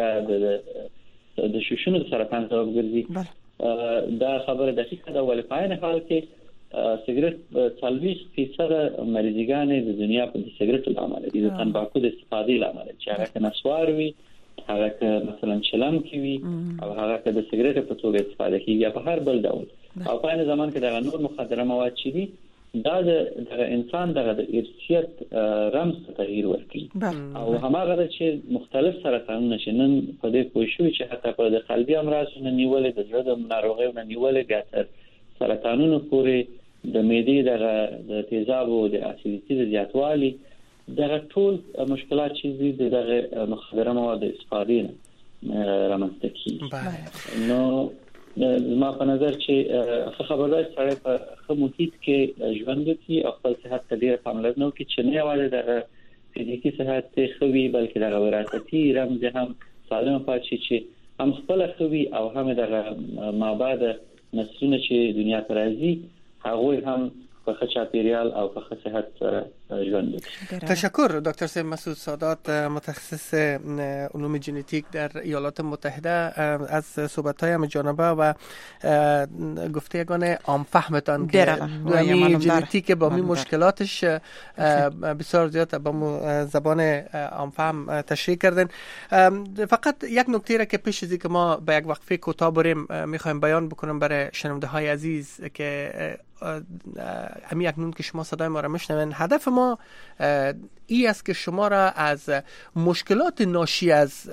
چې د شوشونو سرطان سبب ګرځي. دا خبره دقیقه ده ولې په عین حال کې سیګریټ 40% مریضان د دنیا په سیګریټ لامل دي د تنباکو د استفادې لامل چې هغه نسوار وي هغه مثلا چلم کوي او هغه د سیګریټ په توګه استفاده کوي یا په هر بل ډول او په عین زمان کې د نور مخدره مواد چې دي دا د انسان د ارثیت رمز تغییر ورکړي او هماغه چې مختلف سرطانونه شنن په دې پوه شو چې حتی په د قلبي امراضونو نیولې د زړه د ناروغیو نیولې ګټر سرطانونو پورې د معدې د تیزاب او د اسیدیټي د زیاتوالي دغه ټول مشکلات چې د مخدره مواد استفادې رامنځته کیږي. نو ما په نظر چې خبردار سره په محیط کې ژوند کوي او خپل صحت ته ډیر پاملرنه کوي چې نه یوازې د فزیکی صحت خوي بلکې د وراثتي رمز هم سالم پاتې چې هم خپل خوي او هم د مابعد نسلونه چې دنیا ته راځي هغه هم په ښه چاپیریال او په ښه صحت ژوند وکړي. تشکر دکتر صاحب مسعود سادات متخصص علوم ژنتیک در ایالات متحده از صحبت‌های جانبه و گفتگوان عام فهمتان که علوم ژنتیک با می مشکلاتش بسیار زیاد با زبان عام فهم تشریح کردن. فقط یک نکته را که پیش از اینکه ما به یک وقفه کوتاه بریم می‌خوایم بیان بکنم برای شنونده‌های عزیز که همین اکنون که شما صدای ما را میشنوین هدف ما ای است که شما را از مشکلات ناشی از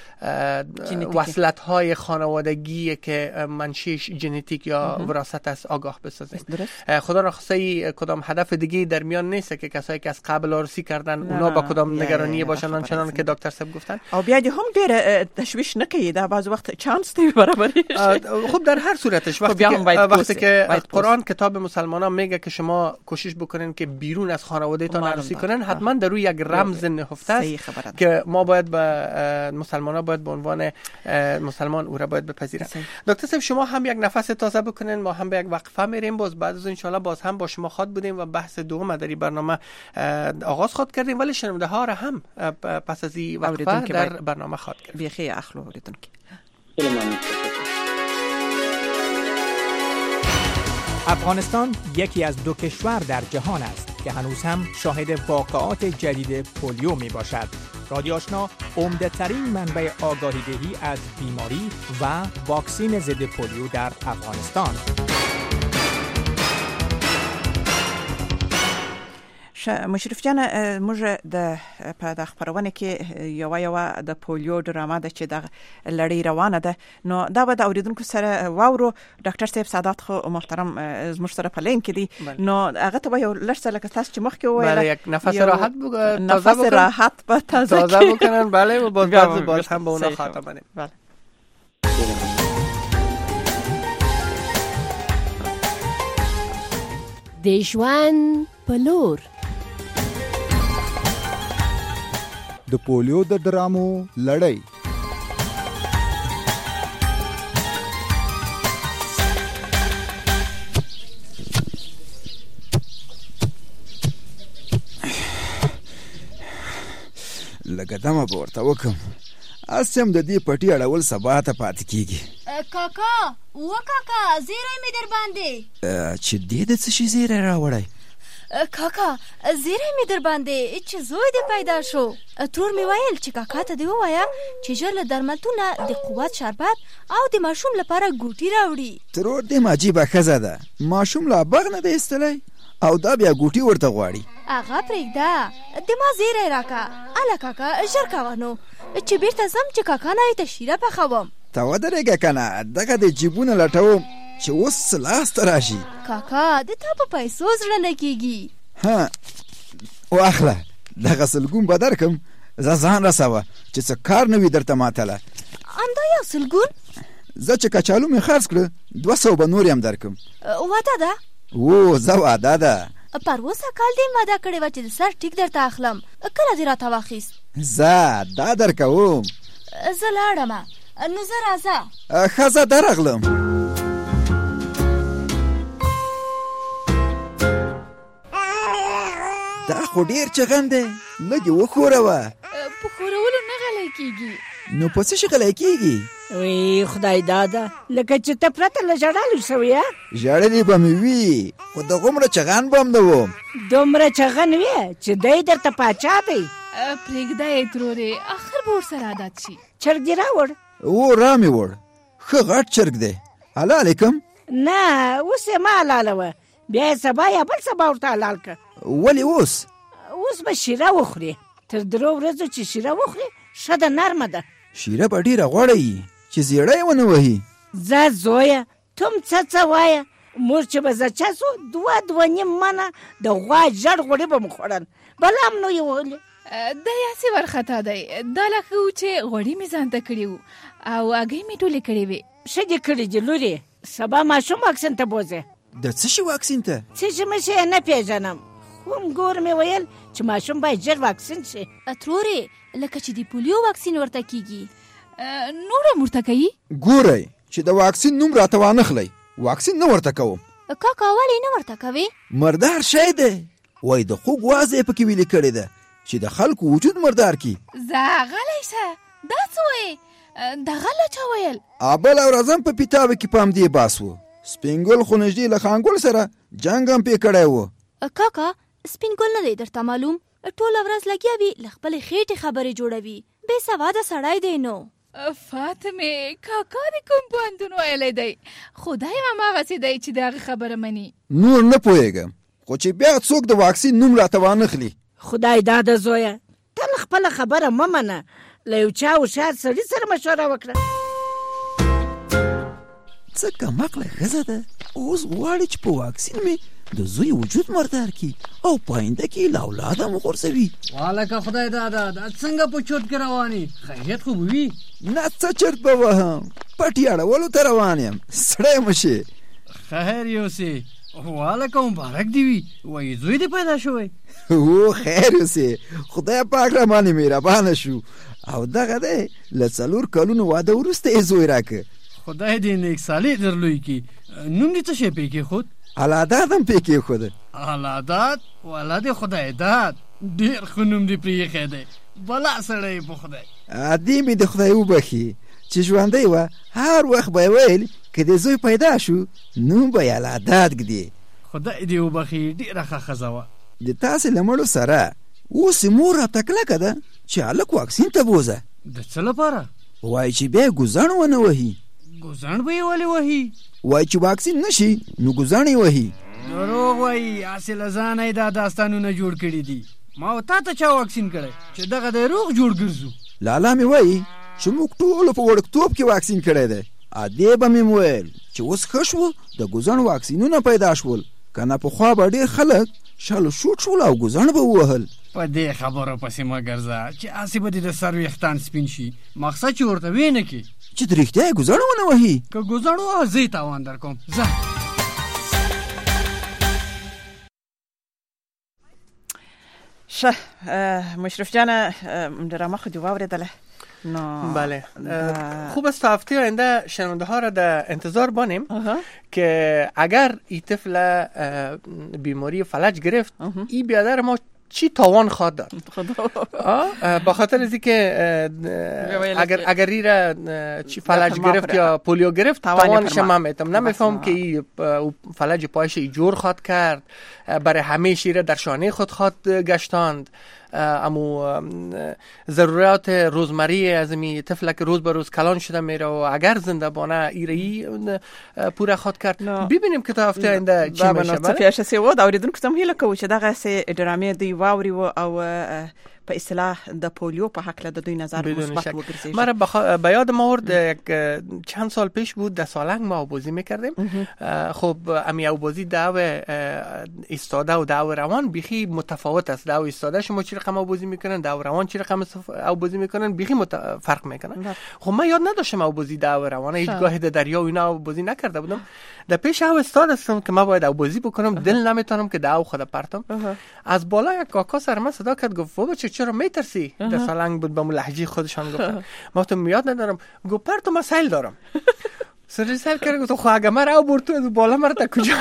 وصلت‌های خانوادگی که منشیش ژنتیک یا وراثت است آگاه بسازیم. خدا نخواسته کدام هدف دیگه در میان نیست که کسایی که از قبل عروسی کردن اونا با کدام نگرانی باشن آنچنان که دکتر صاحب گفتن او بیا هم ډیر تشویش نکړي دا بعض وخت چانس دی برابرې. خب در هر صورتش وقتی که قرآن کتاب اغلب مسلمانان میگه که شما کوشش بکنین که بیرون از خانوادهتان عروسی کنن، حتما در روی یک رمز نهفته است که ما باید به مسلمانان باید به عنوان مسلمان او را باید بپذیرن. دکتر صاحب شما هم یک نفس تازه بکنین، ما هم به یک وقفه میریم، باز بعد از ان شاء الله باز هم با شما خواهد بودیم و بحث دوم در این برنامه آغاز خواهد کردیم، ولی شنونده ها را هم پس از این وقفه در برنامه خواهد کرد. بیخی اخلو اوریدون که افغانستان یکی از 2 کشور در جهان است که هنوز هم شاهد واقعات جدید پولیو می باشد. رادیو آشنا عمده ترین منبع آگاهی دهی از بیماری و واکسین ضد پولیو در افغانستان. مشرف جان موږ د خبرونه کې یو د پولیو ډرامه د چې د لړۍ روانه ده، نو دا به د اوریدونکو سره واورو. ډاکټر صاحب سعادت خو محترم زموږ سره په لین کې دي، نو هغه ته به یو لږ څه لکه تاسو چې مخکې وویل یک نفس راحت به تازه بکنن. بله و باز هم به اونا خاطب بدیم. بله د ژوند په لور د پولیو د ډرامو لړۍ. لکه دمه به ورته وکم، اسیم د دې پټي اړول سبا ته پاتې کېږي. کاکا کاکا زیری مې در باندې چې دې د څه شي زیری راوړی؟ کاکا زیری مې در باندې چې زوی دې پیدا شو. ترور مې ویل چې کاکا ته دې ووایه چې ژر له درملتونه د قوت شربت او د ماشوم لپاره ګوټي راوړي. ترور دې عجیبه ښځه ده، ماشوم لا باغ نه دی ایستلی او دا بیا ګوټي ورته غواړي. هغه پرېږده، د ما زیری راکه. اله کاکا ژر کوه نو چې بیرته ځم چې کاکا نه یې ته شیره پخوم. ته ودرېږه کنه، دغه د جیبونه لټوم چې اوس لاسته راشي. کاکا د تا په پیسو زړه نه کېږي. ها واخله، دغه سلګون به درکم، زه ځان رسوه چې څه کار نه وي درته ماتله. همدا یو سلګون؟ زه چې کچالو مې خرڅ کړه 200 به نور هم درکم. واده ده؟ او زه واده ده. پر اوسه کال دې واده کړې وه چې د سر ټیک درته اخلم، کله دې راته واخیست؟ زه دا درکوم. زه لاړم، نو زه راځه. ښه زه درغلم. دا خو ډېر چغن دی، لږ یې وښوروه. په ښورولو نه غلی کېږي. نو په څه شي غلی کېږي؟ وی خدای داده، لکه چې ته پرته له ژړالو شوې. ژړلې به مې وي، خو دغومره چغن به هم نه وم. دومره چغن وي چې دی درته پاچا دی. پرېږده یې ترورې، اخر به ورسره عادت شي. چرګ دې راوړ؟ او را مې وړ، ښه غټ چرګ دی. حلال یې کم؟ نه اوس یې مه حلالوه، بیا یې سبا یا بل سبا ورته حلال که. ولې اوس؟ اوس به شیره وخورې، تر 3 ورځو چې شیره وخورې ښه ده، نرمه ده. شیره به ډېره غوړه وي چې زیړی ونه وهي. ځه زویه، ته هم څه وایه. موږ چې به زچه سو 2.5 منه د غوا ژړ غوړي به مو خوړل، بله هم نو یې وهلې. دا یاسې ورخطا دی، دا لکه و چې غوړي مې ځان ته کړي وو او هګۍ مې ټولې کړې وې. ښه دې کړي دي لورې، سبا ماشوم واکسین ته بوځې. د څه شي واکسین ته؟ څه چې مې شی نه پېژنم، خو ګور مې ویل چې ماشوم باید ژر واکسین شي. ترورې لکه چې د پولیو واکسین ورته کېږي، نور هم ورته کوي. ګورئ چې د واکسین نوم راته وانخلئ، واکسین نه ورته کوم. کاکا ولې نه ورته کوې؟ مردار شی دی، وایي د خوږ وازه یې پکې ویلې کړې ده چې د خلکو وجود مردار کی. زه غلی شه، دا څه وایې؟ دغه له چا ویل؟ بله ورځ هم په پیتاوي کې په همدې باس و. سپین ګل خو نږدې له خانګل سره جنګ هم پې کړی و. کاکا سپین ګل نه دی درته معلوم؟ ټوله ورځ لګیا وي له خپلې خېټې خبرې جوړوي، بې سواده سړی دی. نو فاطمه کاکا دې کوم پوهنتون ویلی دی؟ خدای هم هماغسې دی چې د هغې خبره مني. نور نه پوهېږم، خو چې بیا څوک د واکسین نوم راته وانخلي. خدای داده زویه، تل خپله خبره مه منه، له یو چا هوښیار سړي سره مشوره وکړه. څه کمعقله ښځه ده، اوس غواړي چې په واکسین مې د زوی وجود مردار کی او پاینده کې له اولاده مو غورځوي. والکه خدای دادا، دا څنګه په چورت کې رواني؟ خیریت خو به وي؟ نه څه چرت به وهم، پټي اړولو ته روان یم، سړی مه شې. خیر یوسې، والکه مبارک دی وي وای زوی دې پیدا شوی او خیر اوسې خدای پاک را باندې مهربانه شو او دغه دی له 4 کلونو واده وروسته یې زوی راکړ خدای دې نیک صالح درلوی کی نوم دې څه شی پې کېښود العداد هم پې کېښوده العداد ولد خدای داد ډېر ښه نوم دې پرېښی دی بلا سړی په خدای ادې مې د خدای وبخي چې ژوندی وه هر وخت به یې ویل که دې زوی پیدا شو نوم به یې العداد ږدي خدای دې وبخي ډېره ښه ښځه وه د تاسې له مړو سره اوس یې مور راته کلکه ده چې هلک واکسین ته بوځه د څه لپاره وایي چې بیا یې ګوزڼ ونه وهي ګوزڼ به یې ولې وهي وایي چې واکسین نه شي نو ګوزڼ یې وهي دروغ وایي هسې له ځانه یې دا داستانونه جوړ کړي دي ما تا ته چا واکسین کړی چې دغه دی روغ جوړ ګرځو لالا مې وایي چې موږ ټولو په وړکتوب کې واکسین کړی دی ادې به مې ویل چې اوس ښه شو د ګوزڼ واکسینونه پیدا شول که نه پخوا به ډېر خلک شل شوټ شول او ګوزڼ به ووهل په دې خبرو پسې مه ګرځه چې هسې به دې د سر ویښتان سپین شي مقصد چې ورته ویې نه کړي چې د رښتیا یې ګوزڼ ونه وهي که ګوزڼ ووهه زه یې تاوان در کوم ځه شه مشرف جان درامه خودی واوریدله بله خوب است تا هفته آینده شنونده ها را در انتظار بانیم که اگر این طفل بیماری فلج گرفت این بیادر ما چی تاوان خواهد داد با خاطر از اینکه اگر ای را چی فلج گرفت یا پولیو گرفت تاوانش هم میتم نمیفهم که این فلج پایش جور خواهد کرد برای همیشه را در شانه خود خواهد گشتاند امو ضرورت روزمره از می طفل که روز به روز کلان شده میره و اگر زنده بانه ایرایی پورا خود کرد ببینیم که تا هفته آینده چی میشه. صفیه شسی و اوریدونکو ته هیله کوو چې دغه سه ډرامې دی واوري او په اصطلاح د پولیو په حق له دوی نظر مثبت وګرځي. مرا به یاد ما آورد یک چند سال پیش بود در سالنگ ما بازی میکردیم. خب امی بازی داو ایستاده و داو روان بیخی متفاوت است. داو ایستاده شما چی رقم بازی میکنن، داو روان چی رقم بازی میکنن، بیخی فرق میکنن. خب من یاد نداشتم بازی داو روان هیچ گاهی در دریا و اینا بازی نکرده بودم. در پیش او استاد هستم که ما باید بازی بکنم، دل نمیتونم که داو خود پرتم. از بالا یک کاکا سر من صدا کرد، گفت بابا چرا میترسی؟ در سالنگ بود با لهجه خودشان گفتن. ما تو یاد ندارم. گفت پرتو مسائل دارم. سری سر کرد، گفت خو اگه مرا برد تو بالا مرا تا کجا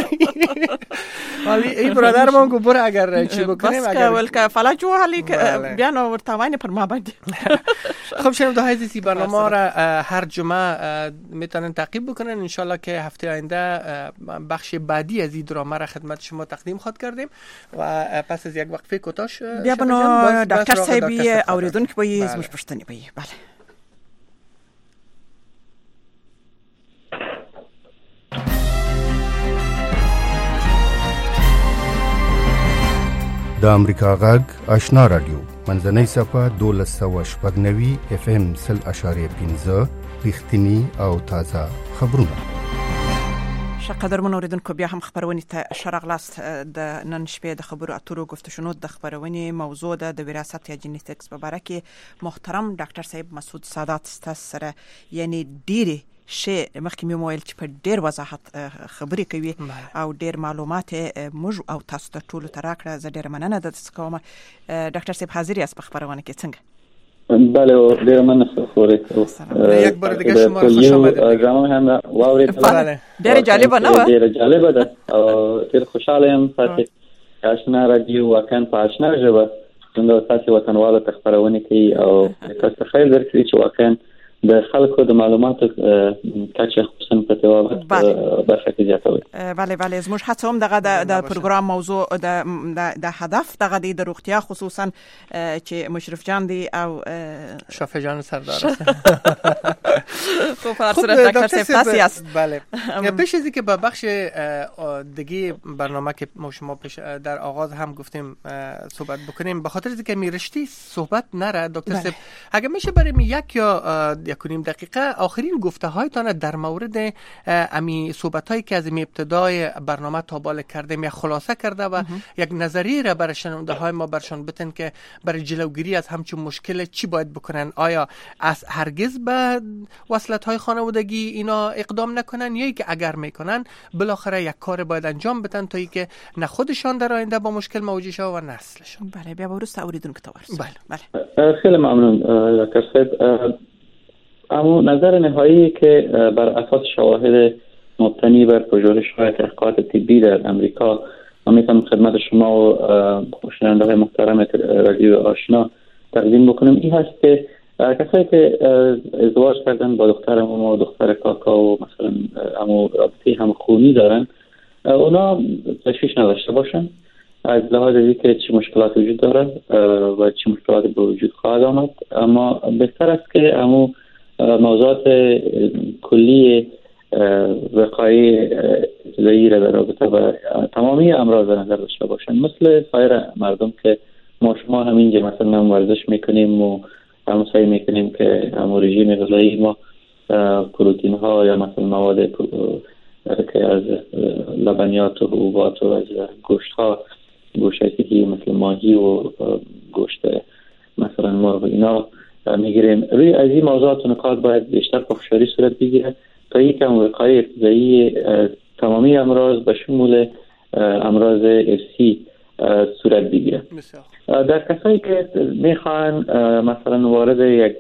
ولی این برادر ما گفت برو اگر چی بکنیم اگر ولکه فلج و حالی بیان ورتوانی پر ما بعد. خب شنونده های عزیز برنامه را هر جمعه میتونن تعقیب بکنن. ان شاء الله که هفته آینده بخش بعدی از این درامه را خدمت شما تقدیم خواهد کردیم و پس از یک وقفه کوتاه بیا بنو دکتر صاحبی اوریدونکو به زموږ پښتني به بله. د امریکا غږ آشنا رادیو منځنۍ صفحه 1290 FM 0.5 رښتینی او تازه خبرونه. قدرمن اوریدونکو بیا هم خبرونه ته شرغلاست د نن شپې د خبرو اترو گفتشنو د خبرونه موضوع د وراثت یا جینیټکس په اړه کې محترم ډاکټر صاحب مسعود سادات سره یعنی ډیره شی مخکې مې وویل چې په ډېر وضاحت خبرې کوي او ډېر معلومات موږ او تاسو ته ټولو ته راکړه. زه ډېره مننه درڅخه کوم. ډاکټر صاحب حاضر یاست په خبرونه کې څنګه؟ بله ډېره مننه خوري. یک بار دیگه شما رو خوش آمدید. برنامه هم واورید. بله ډېر جالبه نه و؟ ډېر جالبه ده او ډېر خوشاله یم چې آشنا رادیو واقعا په آشنا ژبه څنګه تاسو وطنوالو ته خبرونه کوي او تاسو خیر درکړي چې واقعا د خلکو د معلوماتو کچه خصوصا په توګه برخه کې زیاتوي. بله زموږ هڅه هم دغه د پروګرام موضوع د هدف دغه د روغتیا خصوصا چې مشرف جان دی او شافع جان سردار خب فرصت دکتر صاحب است. بله پیش از اینکه به بخش دیگه برنامه که ما شما پیش در آغاز هم گفتیم صحبت بکنیم به خاطر اینکه می رشتی صحبت نره دکتر صاحب اگه میشه بریم یک یا 1.5 دقیقه آخرین گفته هایتان در مورد امی صحبت هایی که از ابتدای برنامه تا بالا کردیم یا خلاصه کرده و یک نظریه را برای شنونده های ما برشان بتن که برای جلوگیری از همچون مشکل چی باید بکنن. آیا از هرگز به وصلت های خانوادگی اینا اقدام نکنن یا که اگر میکنن بالاخره یک کار باید انجام بدن تا اینکه نه خودشان در آینده با مشکل مواجه شوند و نسلشون؟ بله بیا ورست اوریدونکو ته ورسو. بله خیلی ممنون دکتر صاحب. اما نظر نهایی که بر اساس شواهد مبتنی بر پژوهش‌های تحقیقات طبی در امریکا من میتونم خدمت شما و شنونده‌های محترم رادیو آشنا تقدیم بکنم این هست که کسایی که ازدواج کردن با دختر ما و دختر کاکا و مثلا امو رابطه هم خونی دارن اونا تشویش نداشته باشن از لحاظ اینکه چه مشکلات وجود داره و چه مشکلات به وجود خواهد آمد. اما بهتر است که امو موضوعات کلی وقایع ابتدایی را در رابطه و تمامی امراض نظر داشته باشن مثل سایر مردم که ما شما همینجا مثلا ورزش میکنیم و هم سعی میکنیم که هم رژیم غذایی ما پروتئین ها یا مثلا مواد که از لبنیات و حبوبات و از گوشت ها گوشتی مثل ماهی و گوشت مثلا مرغ اینا میگیریم. روی از این موضوعات و نکات باید بیشتر پافشاری صورت بگیره تا یک هم وقایع ابتدایی تمامی امراض به شمول امراض ارثی صورت بگیره. در کسایی که میخوان مثلا وارد یک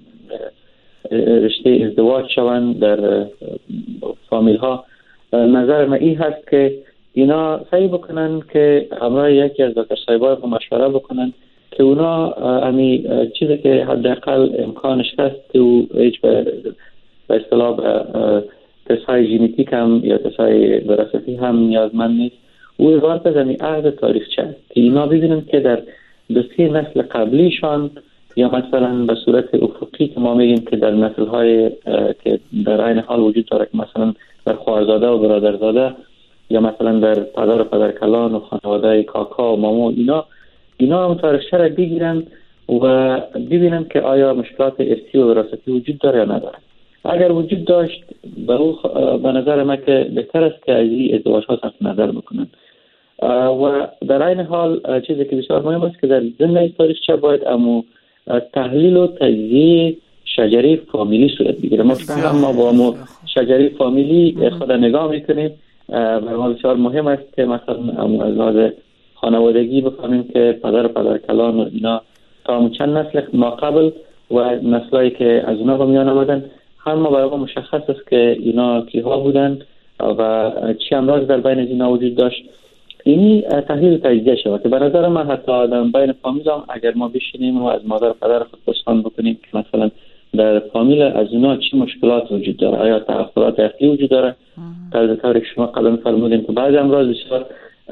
رشته ازدواج شوند در فامیل ها نظر من این هست که اینا سعی بکنن که همراه یکی از دکتر صاحبای مشوره بکنن که اونا امی چیزی که حداقل امکانش هست که هیچ به اصطلاح تست‌های ژنتیک هم یا تست‌های وراثتی هم نیازمند نیست او عبارت از امی عهد تاریخچه است که اینا ببینن که در 2-3 نسل قبلیشان یا مثلا به صورت افقی که ما میگیم که در نسل‌های که در عین حال وجود داره که مثلا در خواهرزاده و برادرزاده یا مثلا در پدر و پدرکلان و خانواده کاکا و ماما اینا هم تاریخچه را بگیرن و ببینن که آیا مشکلات ارثی و وراثتی وجود داره یا نداره. اگر وجود داشت به نظر من که بهتر است که از این ازدواج‌ها صرف نظر بکنن و در این حال چیزی که بسیار مهم است که در ضمن تاریخچه باید اما تحلیل و تجزیه شجره فامیلی صورت بگیره. ما با شجره فامیلی خود نگاه میکنیم برای ما بسیار مهم است که مثلا از لحاظ خانوادگی بفهمیم که پدر و پدرکلان و اینا تا چند نسل ما قبل و نسلایی که از اونا به میان آمدن هم برای ما مشخص است که اینا کیها بودن و چه امراض در بین از اینا وجود داشت. اینی تحلیل تجزیه شود که به نظر من حتی در بین فامیل هم اگر ما بشینیم و از مادر و پدر خود پرسان بکنیم که مثلا در فامیل از اونا چه مشکلات وجود داره، آیا تأخرات عقلی وجود داره، طوری که شما قبلا فرمودین که بعضی امراض بسیار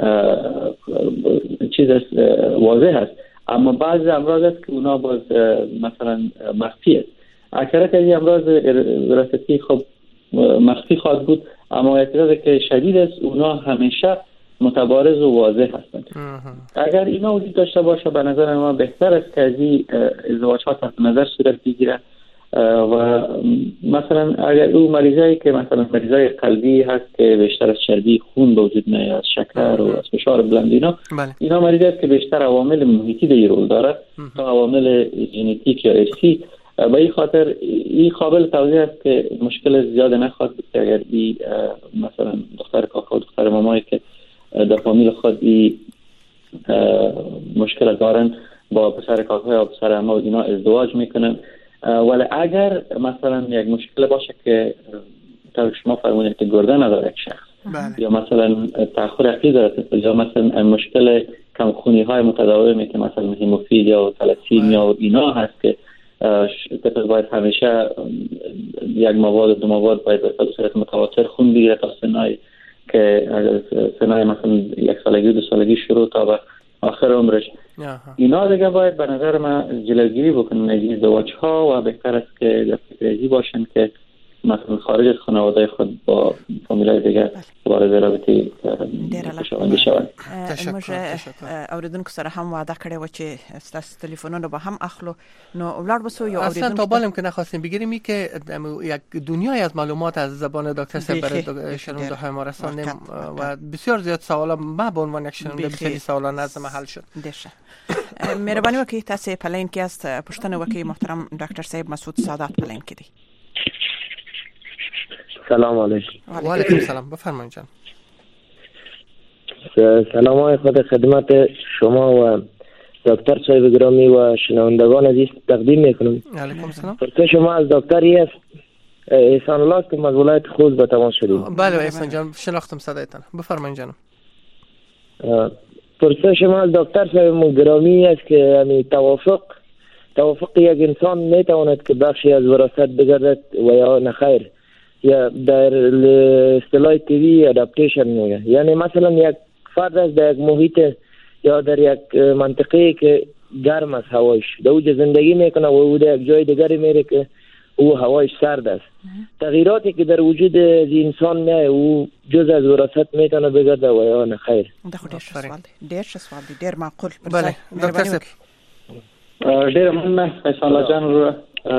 چیز واضح است اما بعضی امراض است که اونا باز مثلا مخفی است. اکثریت از این امراض وراثتی خب مخفی خواهد بود اما اعتراضی که شدید است اونا همیشه متبارز و واضح هستند. اگر اینا وجود داشته باشه به نظر من بهتر است که از این ازدواج‌ها تحت نظر صورت بگیره و مثلا اگر او مریضایی که مثلا مریضای قلبی هست که بیشتر از چربی خون به وجود میاد، از شکر و از فشار بلند اینا مریضایی است که بیشتر عوامل محیطی در رول داره تا عوامل ژنتیک یا ارثی. به این خاطر این قابل توضیح است که مشکل زیاد نخواهد بود که اگر این مثلا دختر کاکا و دختر مامایی که در فامیل خود این مشکل دارن با پسر کاکا یا پسر عمو اینا ازدواج میکنن. ولی اگر مثلا یک مشکل باشه که طور شما فرمودین که گرده نداره یک شخص یا مثلا تأخر عقلی داره یا مثلا مشکل کمخونی های متداومی که مثلا هموفیلیا و تلاسیمیا و اینا هست که طفل باید همیشه یک مواد و دو مواد باید به صورت متواتر خون بگیره تا سنای که سنای مثلا 1 سالگی 2 سالگی شروع تا به آخر عمرش. اینا دیگه باید به نظر من جلوگیری بکنن از ازدواج‌ها و بهتر است که در فکر باشن که مثلا خارج از خانواده خود با فامیلای دیگر وارد رابطه شوند. موږ اوریدونکو سره هم وعده کړې و چې ستاسو تلیفونونه به هم اخلو، نو ولاړ بسو یو اصلا اوریدونکو تا بالم که نخواستیم بگیریم این که یک دنیای از معلومات از زبان دکتر صاحب برای شنونده های ما رساندیم و بسیار زیاد سوالا ما به عنوان یک شنونده بسیاری سوالا نزد ما حل شد. مهرباني وکړئ تاسو په لین کې است پښتنه وکړئ محترم ډاکټر صاحب مسعود سادات په لین کې دی. سلام علیکم. و علیکم سلام، بفرمایید جان. سلام های خود خدمت شما و دکتر صاحب گرامی و شنوندگان عزیز تقدیم میکنم. علیکم سلام. پرسش شما از دکتری است احسان الله که از ولایت خوست به تماس شدید. بله احسان جان، شناختم صدایتان، بفرمایید جانم. پرسش شما از دکتر صاحب گرامی است که یعنی توافق یک انسان میتواند که بخشی از وراثت بگردد و یا نخیر، یا در اصطلاح تیوی ادپتیشن میگه، یعنی مثلا یک فرد از در یک محیط یا در یک منطقه که گرم است هوایش، در اوج زندگی میکنه و او در یک جای دیگری میره که او هوایش سرد است، تغییراتی که در وجود انسان میاد او جز از وراثت میتونه بگرده و یا نخیر. ډیر سوال دی ډیر معقول. بله دکتر صاحب. ډیر مننه احسان الله جان رو.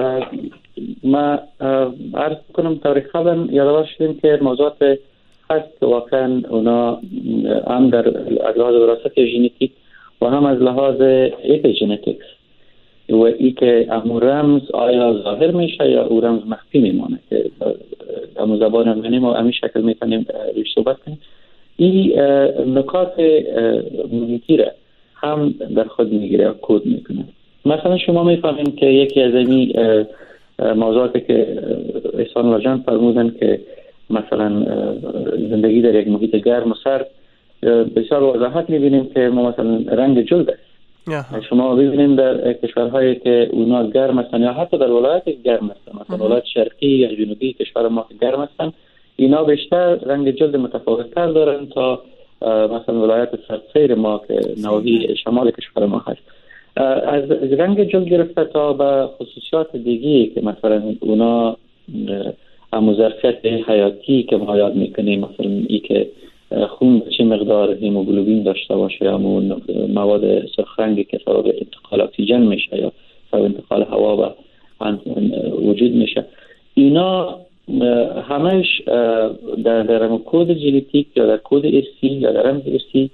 ما عرض کنم تاریخ قبلا یادآور شدیم که موضوعات هست که واقعا اونا هم در لحاظ وراثت ژنتیک و هم از لحاظ اپیژنتیکس و ای که امو رمز آیا ظاهر میشه یا او رمز مخفی میمانه که امو زبان منیم و امی شکل میتونیم روش صحبت کنیم. این نکات محیطی را هم در خود میگیره و کد میکنه. مثلا شما میفهمیم که یکی از این موضوعاتی که احسان الله جان فرمودن که مثلا زندگی در یک محیط گرم و سرد بسیار وضاحت میبینیم که ما مثلا رنگ جلد است. شما ببینید در کشورهایی که اونا گرم هستن یا حتی در ولایت گرم هستن، مثلا ولایت شرقی یا جنوبی کشور ما که گرم هستن، اینا بیشتر رنگ جلد متفاوت‌تر دارن تا مثلا ولایت سردسیر ما که نواحی شمال کشور ما هست. از رنگ جلد گرفته تا به خصوصیات دیگی که مثلا اونا همون ظرفیت حیاتی که ما یاد میکنیم، مثلا ای که خون چه مقدار هیموگلوبین داشته باشه یا مواد سرخ رنگی که سبب انتقال اکسیژن میشه یا سبب انتقال هوا و وجود میشه، اینا همش در کد ژنتیک یا در کد ارثی یا در رمز ارثی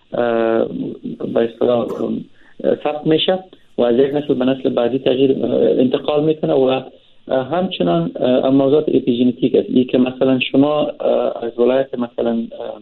به اصطلاح ثبت میشه و از یک نسل به نسل بعدی تغییر انتقال میکنه و همچنان موضوعات اپیژنتیک است. ای که مثلا شما از ولایت مثلا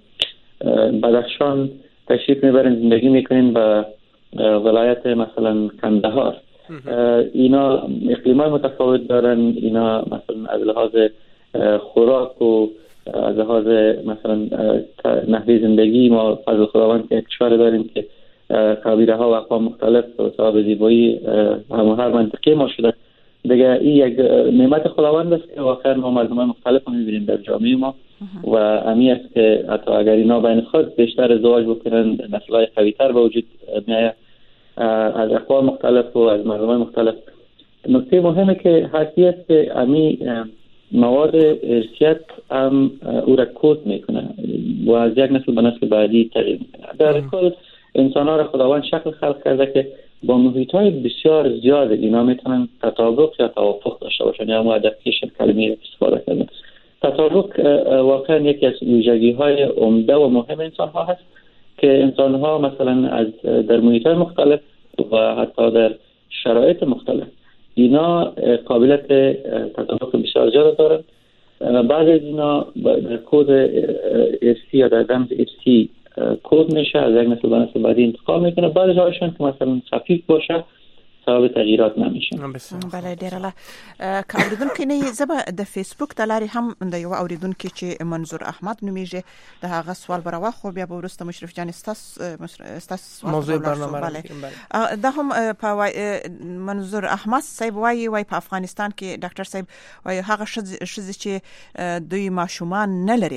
بدخشان تشریف میبرین زندگی میکنین به ولایت مثلا کندهار، اینا اقلیمای متفاوت دارن، اینا مثلا از لحاظ خوراک و از لحاظ مثلا نحوه زندگی ما فضل خداوند که کشور داریم که قبیله ها و اقوام مختلف و صاحب زیبایی هر منطقه ما شده دیگه. این یک نعمت خداوند است که واقعا ما مردمان مختلف می‌بینیم در جامعه ما و امی است که حتی اگر اینا بین خود بیشتر ازدواج بکنن نسل‌های قوی‌تر به وجود میاد از اقوام مختلف و از مردمان مختلف. نکته مهمه که هستی است که امی مواد ارثیت هم او را کد میکنه و از یک نسل به نسل بعدی تغییر میکنه. در کل انسان‌ها را خداوند شکل خلق کرده که با محیط‌های بسیار زیاد اینا میتونن تطابق یا توافق داشته باشن یا ادپتیشن کلمه استفاده کردن. تطابق واقعا یکی از ویژگی‌های عمده و مهم انسان‌ها هست که انسان‌ها مثلا از در محیط‌های مختلف و حتی در شرایط مختلف اینا قابلیت تطابق بسیار زیاد دارن. بعضی از اینا در کد ارثی یا در رمز ارثی کد میشه از یک نسل به نسل بعدی انتقال میکنه. بعضی هاشون که مثلا خفیف باشه سبب تغییرات نمیشه. بله ډیر له اوریدونکو نه زبا د فیسبوک د لارې هم د یو اوریدونکو چې منظور احمد نومیږي د هغه سوال براوه خو بیا به ورسته مشرف جان استاس موضوع برنامه بله دا هم په منظور احمد صاحب وای په افغانستان کې ډاکټر صاحب وای هغه شذ چې دوی ماشومان نه لري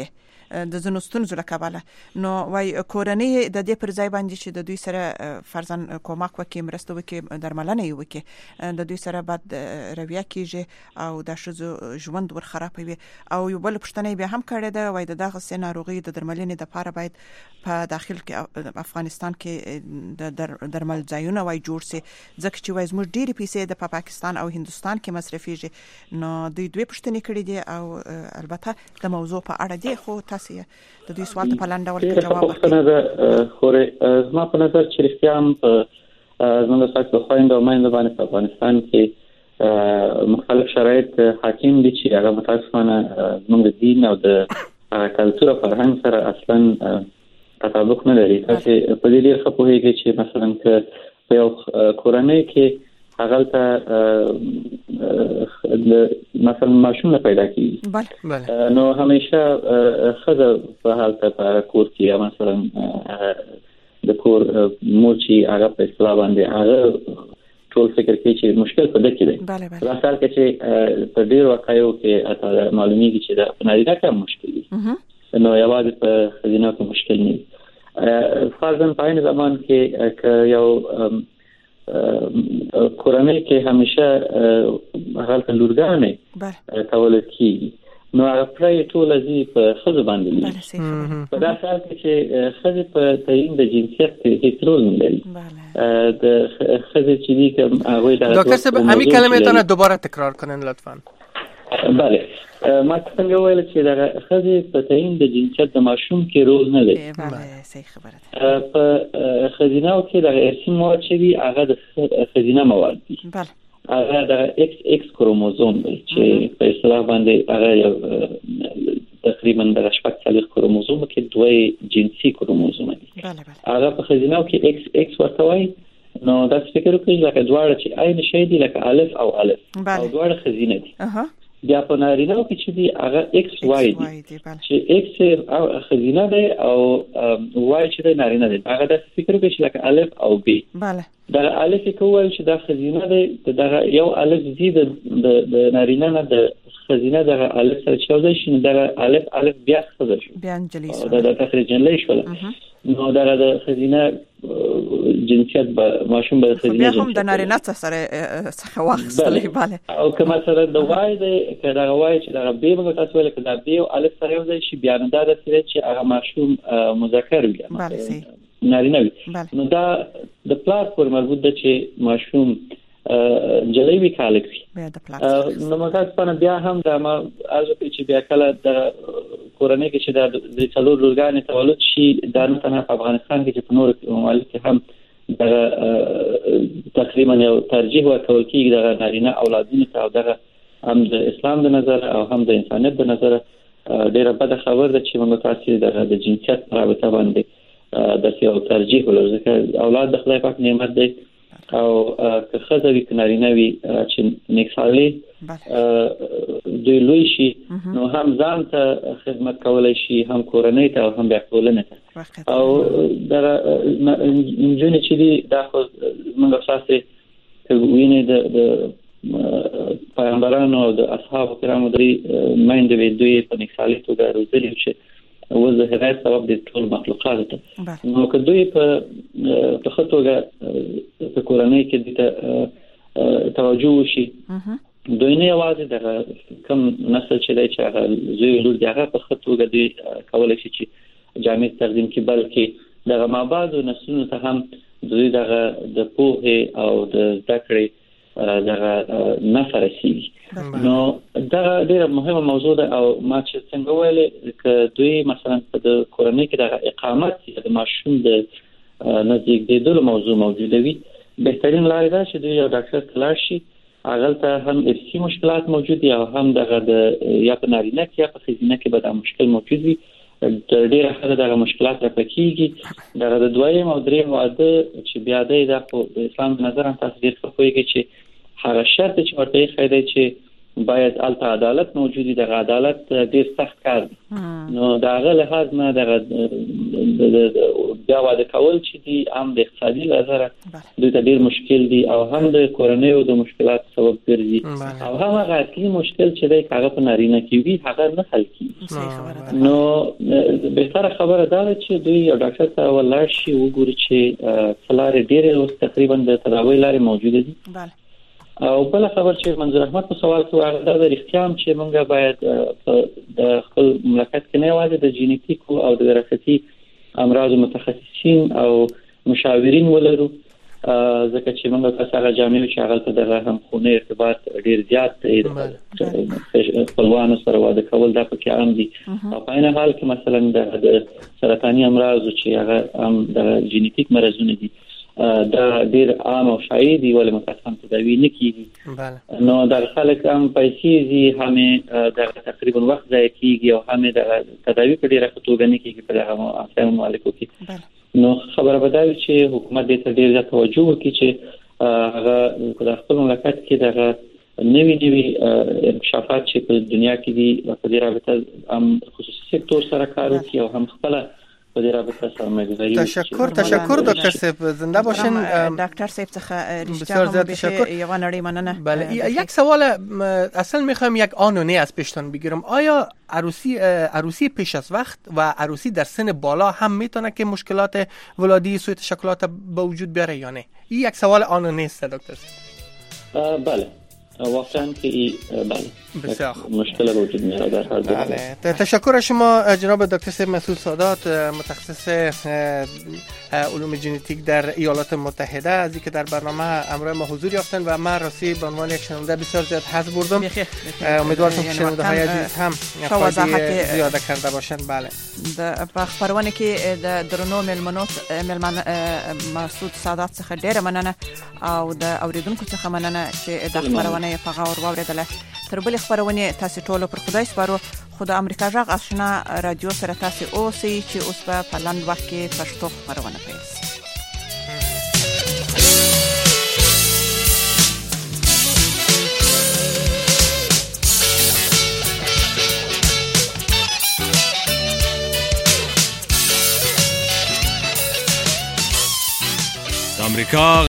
د زنو ستونزو له کبله. نو وای کورنۍ د دې پر ځای باندې چې د دوی سره فرضاً کومک وکړي، مرسته وکړي، درملنه یې وکړي، د دوی سره بد رویه کیږي او د ښځو ژوند ور خرابوي. او یو بل پښتنه بیا هم کړی ده، وای دغه سه ناروغي د درملنې لپاره باید په داخل کې افغانستان کې د درمل ځایونه وای جوړ سي، ځکه چې وای زموږ ډېری پیسې د پاکستان او هندستان کې مصرفيږي. نو دوی پښتنې کړې دي او البته د موضوع په اړه دی، خو تاسو د دوی سوال ته په لاندې ډول جواب ورکړئ. خو زما په نظر چې رښتیا هم زموږ تاسو په خويند او مایند باندې په افغانستان کې مختلف شرایط حاکم دي چې هغه متاسفانه زموږ دین او د کلتور او فرهنګ سره اصلا تطابق نه لري. تاسو په دې ډیر ښه پوهیږئ چې مثلا په یو کورنۍ کې هغه ته مثلا ماشوم پیدا کیږي، نو همیشه خزه په حالت په کور کې مثلا د کور مور چې هغه په اصطلاح باندې هغه ټول فکر کوي چې مشکل په دې کې دی. راځل چې په ډیر واقعیو کې اته معلومیږي چې د نارینه کم مشکل دي، نو یوازې په خزینه کې مشکل نه دی. فرضاً په این زمان کې یو کورنۍ کې همیشه هغه لورګانې تولد کیږي، نو هغه پرې ټول ازي په خزه باندې په داسې حال کې چې خزه په تعین د جنسیت کې هیڅ رول نه لري. د خزه چې دي کوم هغه د دکتر صاحب همي کلمه ته دوباره تکرار کنن لطفا. بله ما څنګه ویل چې د خزه په تعین د جنسیت د ماشوم کې رول نه لري. بله صحیح خبره ده. په خزینه کې د ارثي مواد چې دي هغه د خزینه مواد دي. بله هغه د XX کروموزوم دی چې په اصطلاح باندې هغه تقریبا د شپږ کروموزوم کې دوه جنسي کروموزوم دي. هغه په خزینه کې XX ورته وایي. نو دا فکر وکړئ لکه دواړه چې عین شی دي، لکه الف او الف او دواړه خزینه دي. بیا په نارینه کې چې دی هغه XY دي چې X او خزینه دی او Y چې دی نارینه دی. هغه د فکر وکړئ لکه الف او B. بله دا الف کول چې دا خزینه دی، دا یو الف زی د نارینه نه د خزینه د الف سره چې یو شي، دا الف بیا خزه شي، بیا انجلیس دا تخریج نه شول. نو دا د خزینه جنسیت به ماشوم به خزینه بیا هم د نارینه سره څخه واخستلې. بله او که مثلا د وای دی که دا وای چې دا به موږ تاسو ویل کدا به او الف سره یو شي، بیا نه دا د چې هغه ماشوم مذکر وي. بله صحیح نارینه وي. نو دا د پلار پر مربوط ده چې ماشوم جلوی وی کالک وي. نو متاسفانه بیا هم دا ما ارزو چې بیا کله د کورنۍ کې چې د څلور لورګانې تولد شي، دا نه تنها په افغانستان کې چې په نور ممالک کې هم د تقریبا یو ترجیح ورکول کېږي د نارینه اولادونو ته، او دغه هم د اسلام د نظر او هم د انسانیت د نظر ډیره بده خبر ده چې موږ تاسو د جنسیت په رابطه باندې د یو ترجیح ولرو، ځکه اولاد د خدای پاک نعمت دی او که خزه وي که نارینه وي چې نیکسالي دوی لوی شي، نو هم ځان ته خدمت کولای شي، هم کورنۍ ته او هم بیا ټولنې ته. او دا انجونې چې دي دا خو موږ اساسي ویني د پیغمبرانو او د اصحابو کرامو درې مایند وی دوی په نیکسالي توګه روزلي چې و د هدایت سبب د ټول مخلوقات ته. نو که دوی په خطوګه په کورنۍ کې د توجه وشي، دوی نه یوازې د کم نسل چې دی چې هغه زوی لور دی هغه په خطوګه دوی کولای شي چې جامع تقدیم کړي، بلکې دغه مابعد نسلونو ته هم دوی دغه د پوهې او د زده کړې دغه نفر رسیږي. نو دا ډیره مهمه موضوع ده. او ما چې څنګه ویل ک دوی مثلا په د کورنۍ کې د اقامت د ماشوم د نزدیک دیدلو موضوع موجوده وي، بهترین لار ده چې دوی یو ډاکټر ته لاړ شي. هغه ته هم ارثي مشکلات موجود دي او هم دغه د یا په نارینه کې یا په ښځینه کې به دا مشکل موجود وي. د ډیره خلک دغه مشکلات راپکېږي. دغه د دویم او دریم واده چې بیا د اسلام نظر هم تاسو ډیر ښه پوهیږئ چې هغه شرط چې ورته یې خیدای چې باید البته عدالت موجودی د عدالت ډیر سخت کار نو دا غل لحاظ نه د بیا واده کول چې دي هم د اقتصادي لحاظ دوی ته ډیر مشکل دي او هم د کورنۍ او د مشکلات سبب ګرځي او هم هغه اصلي مشکل چې د هغه په نارینه کې وي هغه نه حل کیږي نو بهتره خبره ده چې دوی یو ډاکټر ته ولاړ شي وګوري چې څلاره ډیر تقریبا د تداوی لارې موجوده دي او بل خبر چې منظور احمد په سوال کې هغه د اختیام چې موږ باید د خپل مملکت کې نه یوازې د جینیتیک او د وراثتي امراض متخصصین او مشاورین ولرو ځکه چې موږ تاسو هغه جامع چې هغه ته د هم خونه ارتباط ډیر زیات دی خپلوانو سره واده کول دا پکې عام دي او په عین حال کې مثلا د سرطاني امراض چې هغه هم د جینیتیک مرزونه دي دا ډیر عام او شایع دي ولې متاسفانه تداوی نه کیږي نو در خلک هم پیسې دي هم د تقریبا وخت ځای کیږي او هم د تداوی په ډیره توګه نه کیږي په هغه افغان مالکو کې نو خبره بدایي چې حکومت دې ته ډیر زیات توجه وکړي چې هغه په خپل مملکت کې دغه نوي انکشافات چې په دنیا کې دي په دې رابطه هم خصوصي سکتور سره کار وکړي او هم خپل تشکر دکتر صاحب زنده باشین دکتر صاحب څخه رشته بشه یو نړۍ مننه بله یک سوال اصلا میخوام یک آنونه از پیشتان بگیرم آیا عروسی پیش از وقت و عروسی در سن بالا هم میتونه که مشکلات ولادی سوی تشکلات به وجود بیاره یا نه این یک سوال آنونه است دکتر صاحب بله واقعا که بله مشکل وجود میاره در هر بله تشکر از شما جناب دکتر صاحب مسعود سادات متخصص علوم ژنتیک در ایالات متحده از اینکه در برنامه همراه ما حضور یافتن و من راستی به عنوان یک شنونده بسیار زیاد حظ بردم امیدوارم که شنونده های عزیز هم فایده زیاده کرده باشند بله په خبرونه کې د درنو ملمن مسعود سادات څخه ډیره مننه او د اوریدونکو څخه مننه چې د خبرونه په غور واوریدله تر بل خبرونه تاسو ټول پر خدای سپارو خو د امریکا جغ آشنا رادیو سره تاسو اوسئ چې اوس په لاند وخت کې پښتو خبرونه پیل شي امریکا